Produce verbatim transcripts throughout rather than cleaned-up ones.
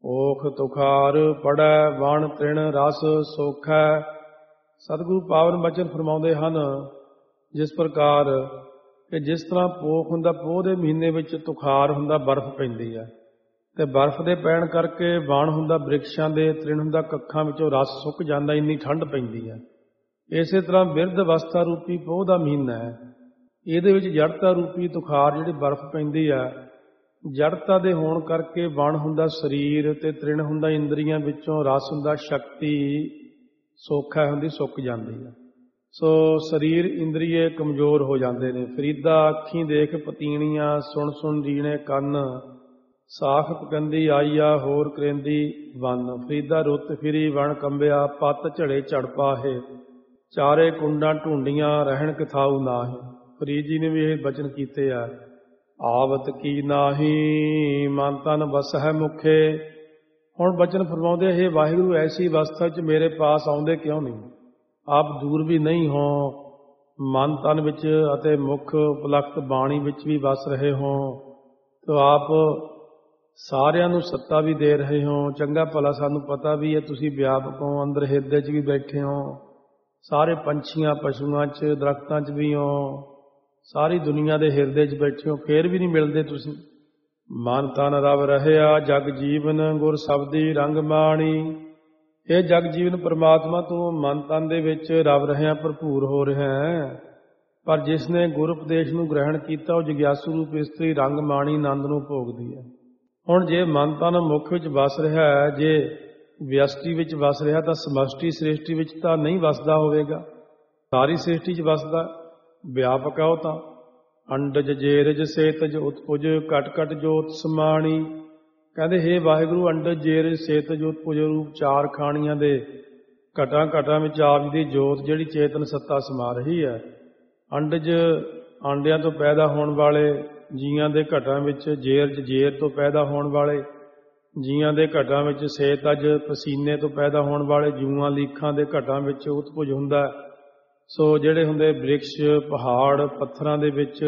ਓਖ ਤੁਖਾਰ ਪੜੈ ਵਣ ਤ੍ਰਿਣ ਰਸ ਸੋਖੈ। ਸਤਿਗੁਰੂ ਪਾਵਨ ਬਚਨ ਫਰਮਾਉਂਦੇ ਹਨ, ਜਿਸ ਪ੍ਰਕਾਰ ਕਿ ਜਿਸ ਤਰ੍ਹਾਂ ਪੋਖ ਹੁੰਦਾ, ਪੋਹ ਦੇ ਮਹੀਨੇ ਵਿੱਚ ਤੁਖਾਰ ਹੁੰਦਾ, ਬਰਫ਼ ਪੈਂਦੀ ਹੈ, ਅਤੇ ਬਰਫ਼ ਦੇ ਪੈਣ ਕਰਕੇ ਵਣ ਹੁੰਦਾ ਬ੍ਰਿਕਸ਼ਾਂ ਦੇ, ਤ੍ਰਿਣ ਹੁੰਦਾ ਕੱਖਾਂ ਵਿੱਚੋਂ ਰਸ ਸੁੱਕ ਜਾਂਦਾ, ਇੰਨੀ ਠੰਡ ਪੈਂਦੀ ਹੈ। ਇਸੇ ਤਰ੍ਹਾਂ ਬਿਰਧ ਅਵਸਥਾ ਰੂਪੀ ਪੋਹ ਦਾ ਮਹੀਨਾ ਹੈ, ਇਹਦੇ ਵਿੱਚ ਜੜਤਾ ਰੂਪੀ ਤੁਖਾਰ ਜਿਹੜੀ ਬਰਫ਼ ਪੈਂਦੀ ਹੈ, ਜੜਤਾ ਦੇ ਹੋਣ ਕਰਕੇ ਵਣ ਹੁੰਦਾ ਸਰੀਰ ਅਤੇ ਤ੍ਰਿਣ ਹੁੰਦਾ ਇੰਦਰੀਆਂ ਵਿੱਚੋਂ, ਰਸ ਹੁੰਦਾ ਸ਼ਕਤੀ ਸੋਖਾ ਹੁੰਦੀ ਸੁੱਕ ਜਾਂਦੀ ਹੈ। ਸੋ ਸਰੀਰ ਇੰਦਰੀਏ ਕਮਜ਼ੋਰ ਹੋ ਜਾਂਦੇ ਨੇ। ਫਰੀਦਾ ਅੱਖੀਂ ਦੇਖ ਪਤੀਣੀਆਂ, ਸੁਣ ਸੁਣ ਜੀਣੇ ਕੰਨ, ਸਾਖ ਪਕੰਦੀ ਆਈਆ ਹੋਰ ਕਰੇਂਦੀ ਵੰਨ। ਫਰੀਦਾ ਰੁੱਤ ਫਿਰੀ ਵਣ ਕੰਬਿਆ, ਪੱਤ ਝੜੇ ਝੜ ਪਾਹੇ, ਚਾਰੇ ਕੁੰਡਾਂ ਢੂੰਡੀਆਂ ਰਹਿਣ ਕਿਥਾਊ ਨਾਹੀ। ਫਰੀਦ ਜੀ ਨੇ ਵੀ ਇਹ ਬਚਨ ਕੀਤੇ ਆ, ਆਵਤ ਕੀ ਨਾਹੀ ਮਨ ਤਨ ਵਸਹਿ ਮੁਖੇ। ਹੁਣ ਬਚਨ ਫਰਮਾਉਂਦੇ, ਇਹ ਵਾਹਿਗੁਰੂ ਐਸੀ ਅਵਸਥਾ 'ਚ ਮੇਰੇ ਪਾਸ ਆਉਂਦੇ ਕਿਉਂ ਨਹੀਂ? ਆਪ ਦੂਰ ਵੀ ਨਹੀਂ ਹੋ, ਮਨ ਤਨ ਵਿੱਚ ਅਤੇ ਮੁੱਖ ਉਪਲਖਤ ਬਾਣੀ ਵਿੱਚ ਵੀ ਵਸ ਰਹੇ ਹੋ, ਤਾਂ ਆਪ ਸਾਰਿਆਂ ਨੂੰ ਸੱਤਾ ਵੀ ਦੇ ਰਹੇ ਹੋ। ਚੰਗਾ ਭਲਾ ਸਾਨੂੰ ਪਤਾ ਵੀ ਹੈ ਤੁਸੀਂ ਵਿਆਪਕ ਹੋ, ਅੰਦਰ ਹਿਰਦੇ 'ਚ ਵੀ ਬੈਠੇ ਹੋ, ਸਾਰੇ ਪੰਛੀਆਂ ਪਸ਼ੂਆਂ 'ਚ ਦਰਖਤਾਂ 'ਚ ਵੀ ਹੋ, ਸਾਰੀ ਦੁਨੀਆ ਦੇ ਹਿਰਦੇ 'ਚ ਬੈਠੇ ਹੋ, ਫੇਰ ਵੀ ਨਹੀਂ ਮਿਲਦੇ ਤੁਸੀਂ। ਮਨ ਤਨ ਰਵ ਰਹਿਆ ਜਗ ਜੀਵਨ, ਗੁਰ ਸ਼ਬਦੀ ਰੰਗ ਮਾਣੀ। ਇਹ ਜਗ ਜੀਵਨ ਪਰਮਾਤਮਾ ਤੋਂ ਮਨ ਤਨ ਦੇ ਵਿੱਚ ਰਵ ਰਹਿਆ, ਭਰਪੂਰ ਹੋ ਰਿਹਾ ਹੈ। ਪਰ ਜਿਸ ਨੇ ਗੁਰ ਉਪਦੇਸ਼ ਨੂੰ ਗ੍ਰਹਿਣ ਕੀਤਾ, ਉਹ ਜਗਿਆਸੂ ਰੂਪ ਇਸਤਰੀ ਰੰਗ ਮਾਣੀ ਆਨੰਦ ਨੂੰ ਭੋਗਦੀ ਹੈ। ਹੁਣ ਜੇ ਮਨ ਤਨ ਮੁੱਖ ਵਿੱਚ ਵਸ ਰਿਹਾ ਹੈ, ਜੇ ਵਿਅਸ਼ਟੀ ਵਿੱਚ ਵਸ ਰਿਹਾ, ਤਾਂ ਸਮਸ਼ਟੀ ਸ੍ਰਿਸ਼ਟੀ ਵਿੱਚ ਤਾਂ ਨਹੀਂ ਵਸਦਾ ਹੋਵੇਗਾ, ਸਾਰੀ ਸ੍ਰਿਸ਼ਟੀ 'ਚ ਵਸਦਾ, ਵਿਆਪਕ ਹੈ ਉਹ ਤਾਂ। ਅੰਡਜ ਜੇਰਜ ਸੇਤਜ ਉਤਪੁਜ ਘਟ ਘਟ ਜੋਤ ਸਮਾਣੀ। ਕਹਿੰਦੇ ਹੇ ਵਾਹਿਗੁਰੂ, ਅੰਡਜ ਜੇਰਜ ਸੇਤਜ ਉਤਪੁਜ ਰੂਪ ਚਾਰ ਖਾਣੀਆਂ ਦੇ ਘਟਾਂ ਘਟਾਂ ਵਿੱਚ ਆਪ ਜੀ ਦੀ ਜੋਤ ਜਿਹੜੀ ਚੇਤਨ ਸੱਤਾ ਸਮਾ ਰਹੀ ਹੈ। ਅੰਡਜ ਆਂਡਿਆਂ ਤੋਂ ਪੈਦਾ ਹੋਣ ਵਾਲੇ ਜੀਆਂ ਦੇ ਘਟਾਂ ਵਿੱਚ, ਜੇਰਜ ਜੇਰ ਤੋਂ ਪੈਦਾ ਹੋਣ ਵਾਲੇ ਜੀਆਂ ਦੇ ਘਟਾਂ ਵਿੱਚ, ਸੇਤਜ ਪਸੀਨੇ ਤੋਂ ਪੈਦਾ ਹੋਣ ਵਾਲੇ ਜੂਆਂ ਲੀਖਾਂ ਦੇ ਘਟਾਂ ਵਿੱਚ ਉਤਪੁਜ ਹੁੰਦਾ। ਸੋ ਜਿਹੜੇ ਹੁੰਦੇ ਬ੍ਰਿਕਸ਼, ਪਹਾੜ, ਪੱਥਰਾਂ ਦੇ ਵਿੱਚ,